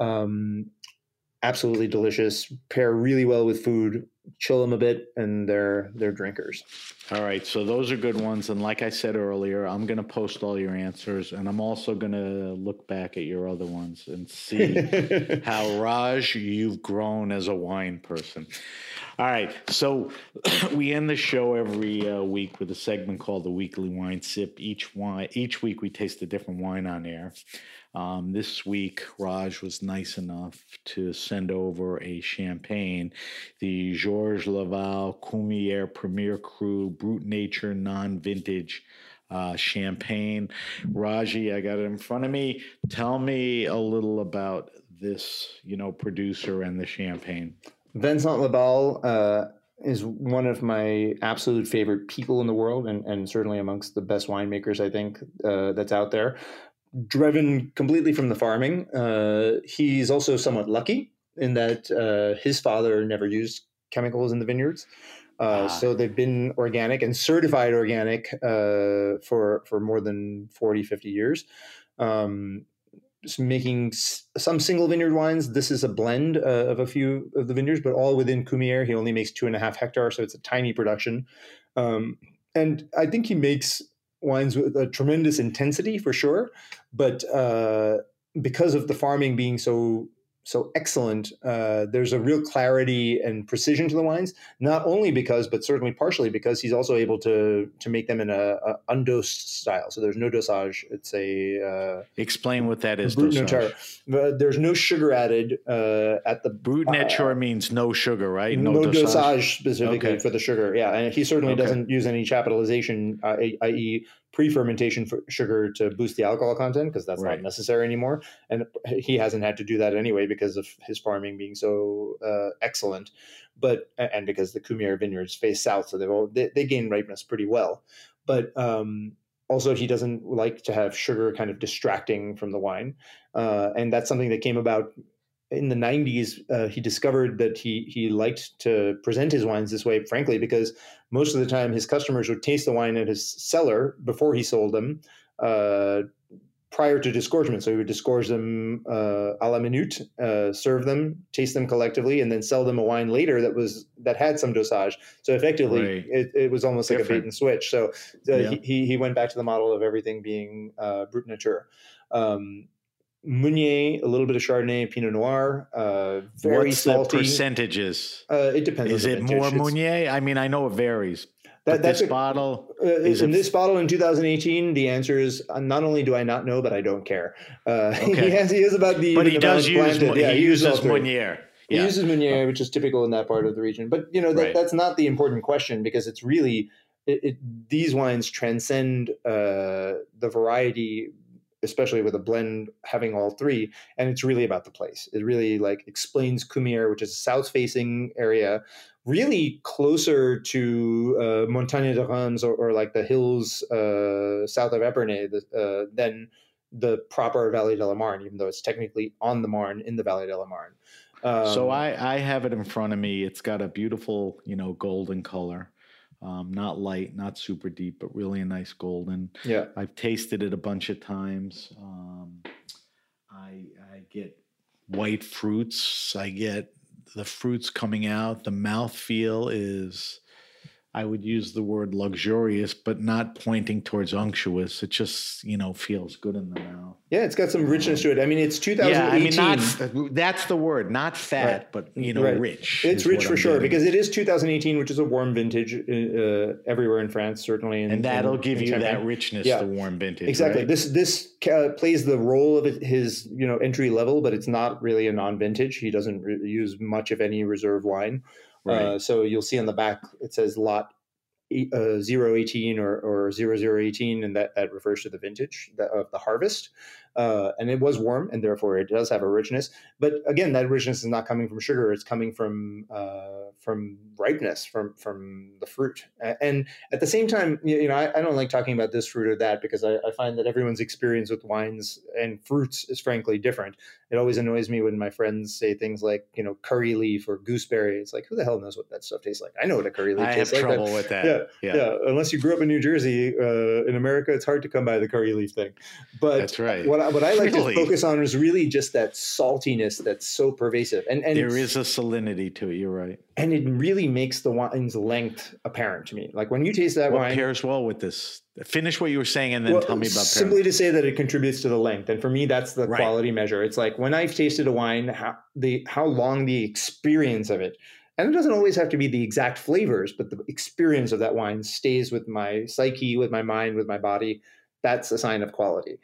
Um, absolutely delicious, pair really well with food, chill them a bit, and they're they're drinkers. All right, so those are good ones. And like I said earlier, I'm going to post all your answers, and I'm also going to look back at your other ones and see how, Raj, you've grown as a wine person. All right, so we end the show every uh, week with a segment called the Weekly Wine Sip. Each wine, each week we taste a different wine on air. Um, this week, Raj was nice enough to send over a champagne, the Georges Laval Cumière Premier Cru Brut Nature Non-Vintage uh, Champagne. Raji, I got it in front of me. Tell me a little about this, you know, producer and the champagne. Vincent Laval uh, is one of my absolute favorite people in the world, and, and certainly amongst the best winemakers, I think, uh, that's out there. Driven completely from the farming. Uh, he's also somewhat lucky in that uh, his father never used chemicals in the vineyards. Uh, ah. So they've been organic and certified organic uh, for, for more than forty, fifty years. Um, just making s- some single vineyard wines. This is a blend uh, of a few of the vineyards, but all within Cumière. He only makes two and a half hectares, so it's a tiny production. Um, and I think he makes wines with a tremendous intensity for sure, but uh, because of the farming being so so excellent, uh, there's a real clarity and precision to the wines. Not only because, but certainly partially because he's also able to to make them in a, a undosed style. So there's no dosage. It's a uh, explain what that is. Brut Nature. There's no sugar added uh, at the Brut Nature uh, means no sugar, right? No, no dosage? dosage specifically okay. for the sugar. Yeah, and he certainly okay. doesn't use any chaptalization, uh, that is, pre-fermentation for sugar to boost the alcohol content, because that's right. not necessary anymore. And he hasn't had to do that anyway because of his farming being so uh, excellent. But and because the Cumière vineyards face south, so all, they they gain ripeness pretty well. But um, also, he doesn't like to have sugar kind of distracting from the wine, uh, and that's something that came about. In the nineties, uh, he discovered that he he liked to present his wines this way, frankly, because most of the time his customers would taste the wine at his cellar before he sold them, uh, prior to disgorgement. So he would disgorge them uh, à la minute, uh, serve them, taste them collectively, and then sell them a wine later that was that had some dosage. So effectively, right. it, it was almost Different. like a bait and switch. So uh, yeah. he he went back to the model of everything being uh, Brut Nature. Um, Meunier, a little bit of Chardonnay, Pinot Noir, uh, very What's salty. The percentage? Uh, it depends. Is on it more Meunier? I mean, I know it varies. That, that's this a, bottle. Uh, is in it... this bottle in two thousand eighteen, the answer is uh, not only do I not know, but I don't care. Uh, okay. he has he is about the. But he does use. Planted. Yeah, he, he uses Meunier. He yeah. uses Meunier, which is typical in that part of the region. But you know that, right. that's not the important question, because it's really it, it, these wines transcend uh, the variety, especially with a blend having all three, and it's really about the place. It really like explains Cumière, which is a south-facing area, really closer to uh, Montagne de Reims or, or like the hills uh, south of Epernay uh, than the proper Vallée de la Marne, even though it's technically on the Marne in the Vallée de la Marne. Um, so I, I have it in front of me. It's got a beautiful, you know, golden color. Um, not light, not super deep, but really a nice golden. Yeah. I've tasted it a bunch of times. Um, I I get white fruits. I get the fruits coming out. The mouthfeel is, I would use the word luxurious, but not pointing towards unctuous. It just, you know, feels good in the mouth. Yeah, it's got some richness to it. I mean, it's two thousand eighteen. Yeah, I mean, not, that's the word, not fat, Right. but, you know, Right. rich. It's rich for I'm sure getting. because it is two thousand eighteen, which is a warm vintage uh, everywhere in France, certainly. In, And that'll in, give in you Champagne. that richness, Yeah. the warm vintage. Exactly. Right? This this uh, plays the role of it, his you know entry level, but it's not really a non-vintage. He doesn't re- use much of any reserve wine. Right. Uh, so you'll see on the back it says lot uh, zero eighteen or or zero zero eighteen, and that that refers to the vintage that, of the harvest. Uh, and it was warm, and therefore it does have a richness. But again, that richness is not coming from sugar; it's coming from uh, from ripeness, from from the fruit. And at the same time, you know, I, I don't like talking about this fruit or that because I, I find that everyone's experience with wines and fruits is frankly different. It always annoys me when my friends say things like, you know, curry leaf or gooseberry. It's like, who the hell knows what that stuff tastes like? I know what a curry leaf I tastes have like. trouble with that. Yeah, Yeah. yeah. Unless you grew up in New Jersey, uh, in America, it's hard to come by the curry leaf thing. But That's right. What I, what I like Really? to focus on is really just that saltiness that's so pervasive, and and There is a salinity to it. You're right. and it really makes the wine's length apparent to me. Like when you taste that What wine, pairs well with this? Finish what you were saying and then well, tell me about simply pairing. to say that it contributes to the length, and for me, that's the Right. quality measure. It's like when I've tasted a wine, how the how long the experience of it. And it doesn't always have to be the exact flavors, but the experience of that wine stays with my psyche, with my mind, with my body. That's a sign of quality.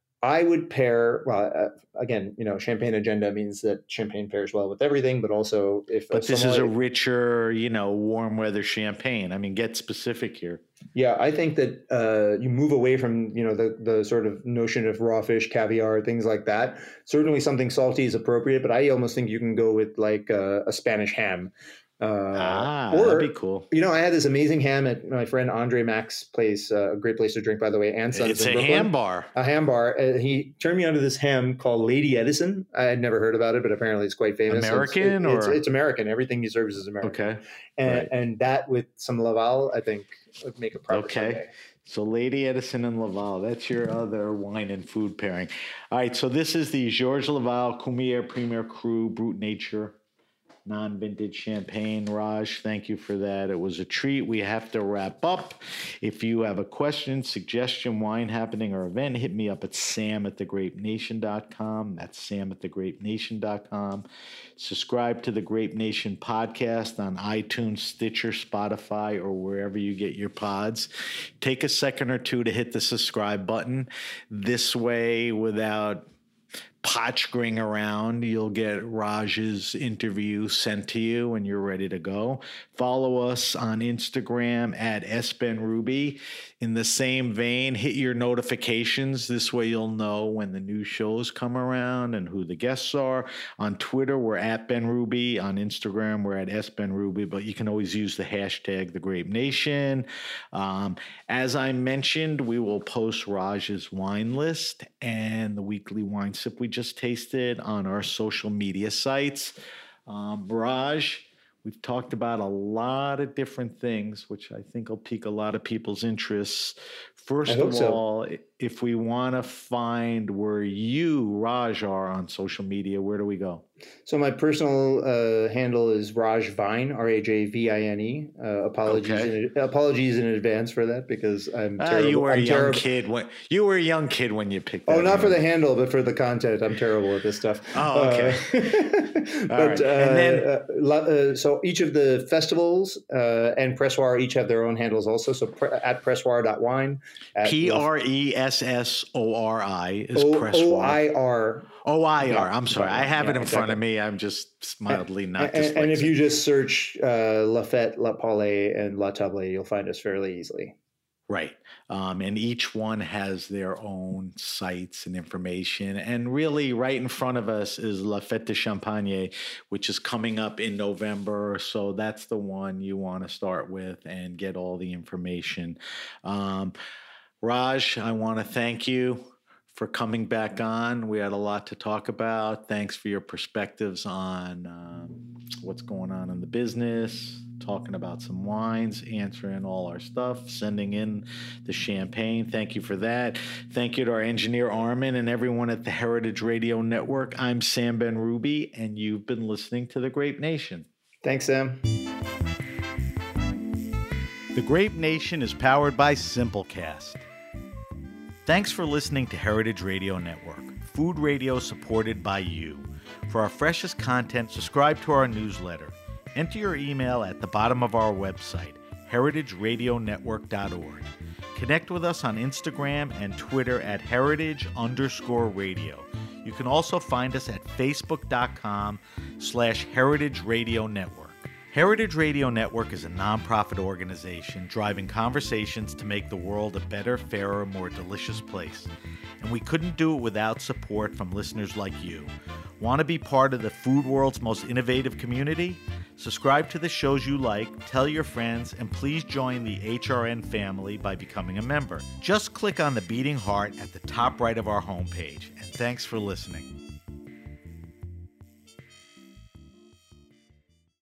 I would pair, well, uh, again, you know, Champagne Agenda means that champagne pairs well with everything, but also if But this is a someone- richer, you know, warm weather champagne. I mean, get specific here. yeah, I think that uh, you move away from, you know, the the sort of notion of raw fish, caviar, things like that. Certainly something salty is appropriate, but I almost think you can go with like a, a Spanish ham. Uh, ah, or, that'd be cool. You know, I had this amazing ham at my friend Andre Mack's place, uh, a great place to drink, by the way. And Sons It's in a Brooklyn. ham bar. A ham bar. Uh, he turned me onto this ham called Lady Edison. I had never heard about it, but apparently it's quite famous. American it's, it, it's, or it's American. Everything he serves is American. Okay. And, right. and that with some Laval, I think would make a proper Okay. Sunday. So Lady Edison and Laval, that's your other wine and food pairing. All right, so this is the Georges Laval Cumier Premier Cru Brut Nature non-vintage champagne. Raj, thank you for that. It was a treat. We have to wrap up. If you have a question, suggestion, wine happening, or event, hit me up at sam at the grape nation dot com. That's sam at the grape nation dot com. Subscribe to the Grape Nation podcast on iTunes, Stitcher, Spotify, or wherever you get your pods. Take a second or two to hit the subscribe button. This way, without potchering around, you'll get Raj's interview sent to you when you're ready to go. Follow us on Instagram at sbenruby. In the same vein, hit your notifications. This way you'll know when the new shows come around and who the guests are. On Twitter, we're at benruby. On Instagram, we're at sbenruby, but you can always use the hashtag The Grape Nation. Um, as I mentioned, we will post Raj's wine list and the weekly wine sip we just tasted on our social media sites. Um, Raj, we've talked about a lot of different things, which I think will pique a lot of people's interests. First I hope of so. all, if we want to find where you, Raj, are on social media, where do we go? So my personal uh, handle is Raj Vine, R A J V I N E. Uh, apologies, Okay. in, apologies in advance for that because I'm Ah, terrible. you were a I'm young terrible. kid when you were a young kid when you picked that. Oh, not for the name. handle, but for the content. I'm terrible at this stuff. Oh, okay. Uh, but right. uh, And then- uh, lo- uh, so each of the festivals uh, and Pressoir each have their own handles also. So pre- at pressoir dot wine. at P R E S S O R I is O Pressoir. I R. O I R. Yeah. I'm sorry. I Yeah, have it in exactly. front of me. I'm just mildly not And, and if dyslexic. you just search uh, Lafette, La Palais, and La Table, you'll find us fairly easily. Right. Um, and each one has their own sites and information. And really, right in front of us is La Fête de Champagne, which is coming up in November. So that's the one you want to start with and get all the information. Um, Raj, I want to thank you for coming back on. We had a lot to talk about. Thanks for your perspectives on um, what's going on in the business, talking about some wines, answering all our stuff, sending in the champagne. Thank you for that. Thank you to our engineer, Armin, and everyone at the Heritage Radio Network. I'm Sam Ben-Ruby, and you've been listening to The Grape Nation. Thanks, Sam. The Grape Nation is powered by Simplecast. Thanks for listening to Heritage Radio Network, food radio supported by you. For our freshest content, subscribe to our newsletter. Enter your email at the bottom of our website, heritage radio network dot org. Connect with us on Instagram and Twitter at heritage underscore radio. You can also find us at facebook.com slash heritage radio network. Heritage Radio Network is a nonprofit organization driving conversations to make the world a better, fairer, more delicious place. And we couldn't do it without support from listeners like you. Want to be part of the food world's most innovative community? Subscribe to the shows you like, tell your friends, and please join the H R N family by becoming a member. Just click on the beating heart at the top right of our homepage. And thanks for listening.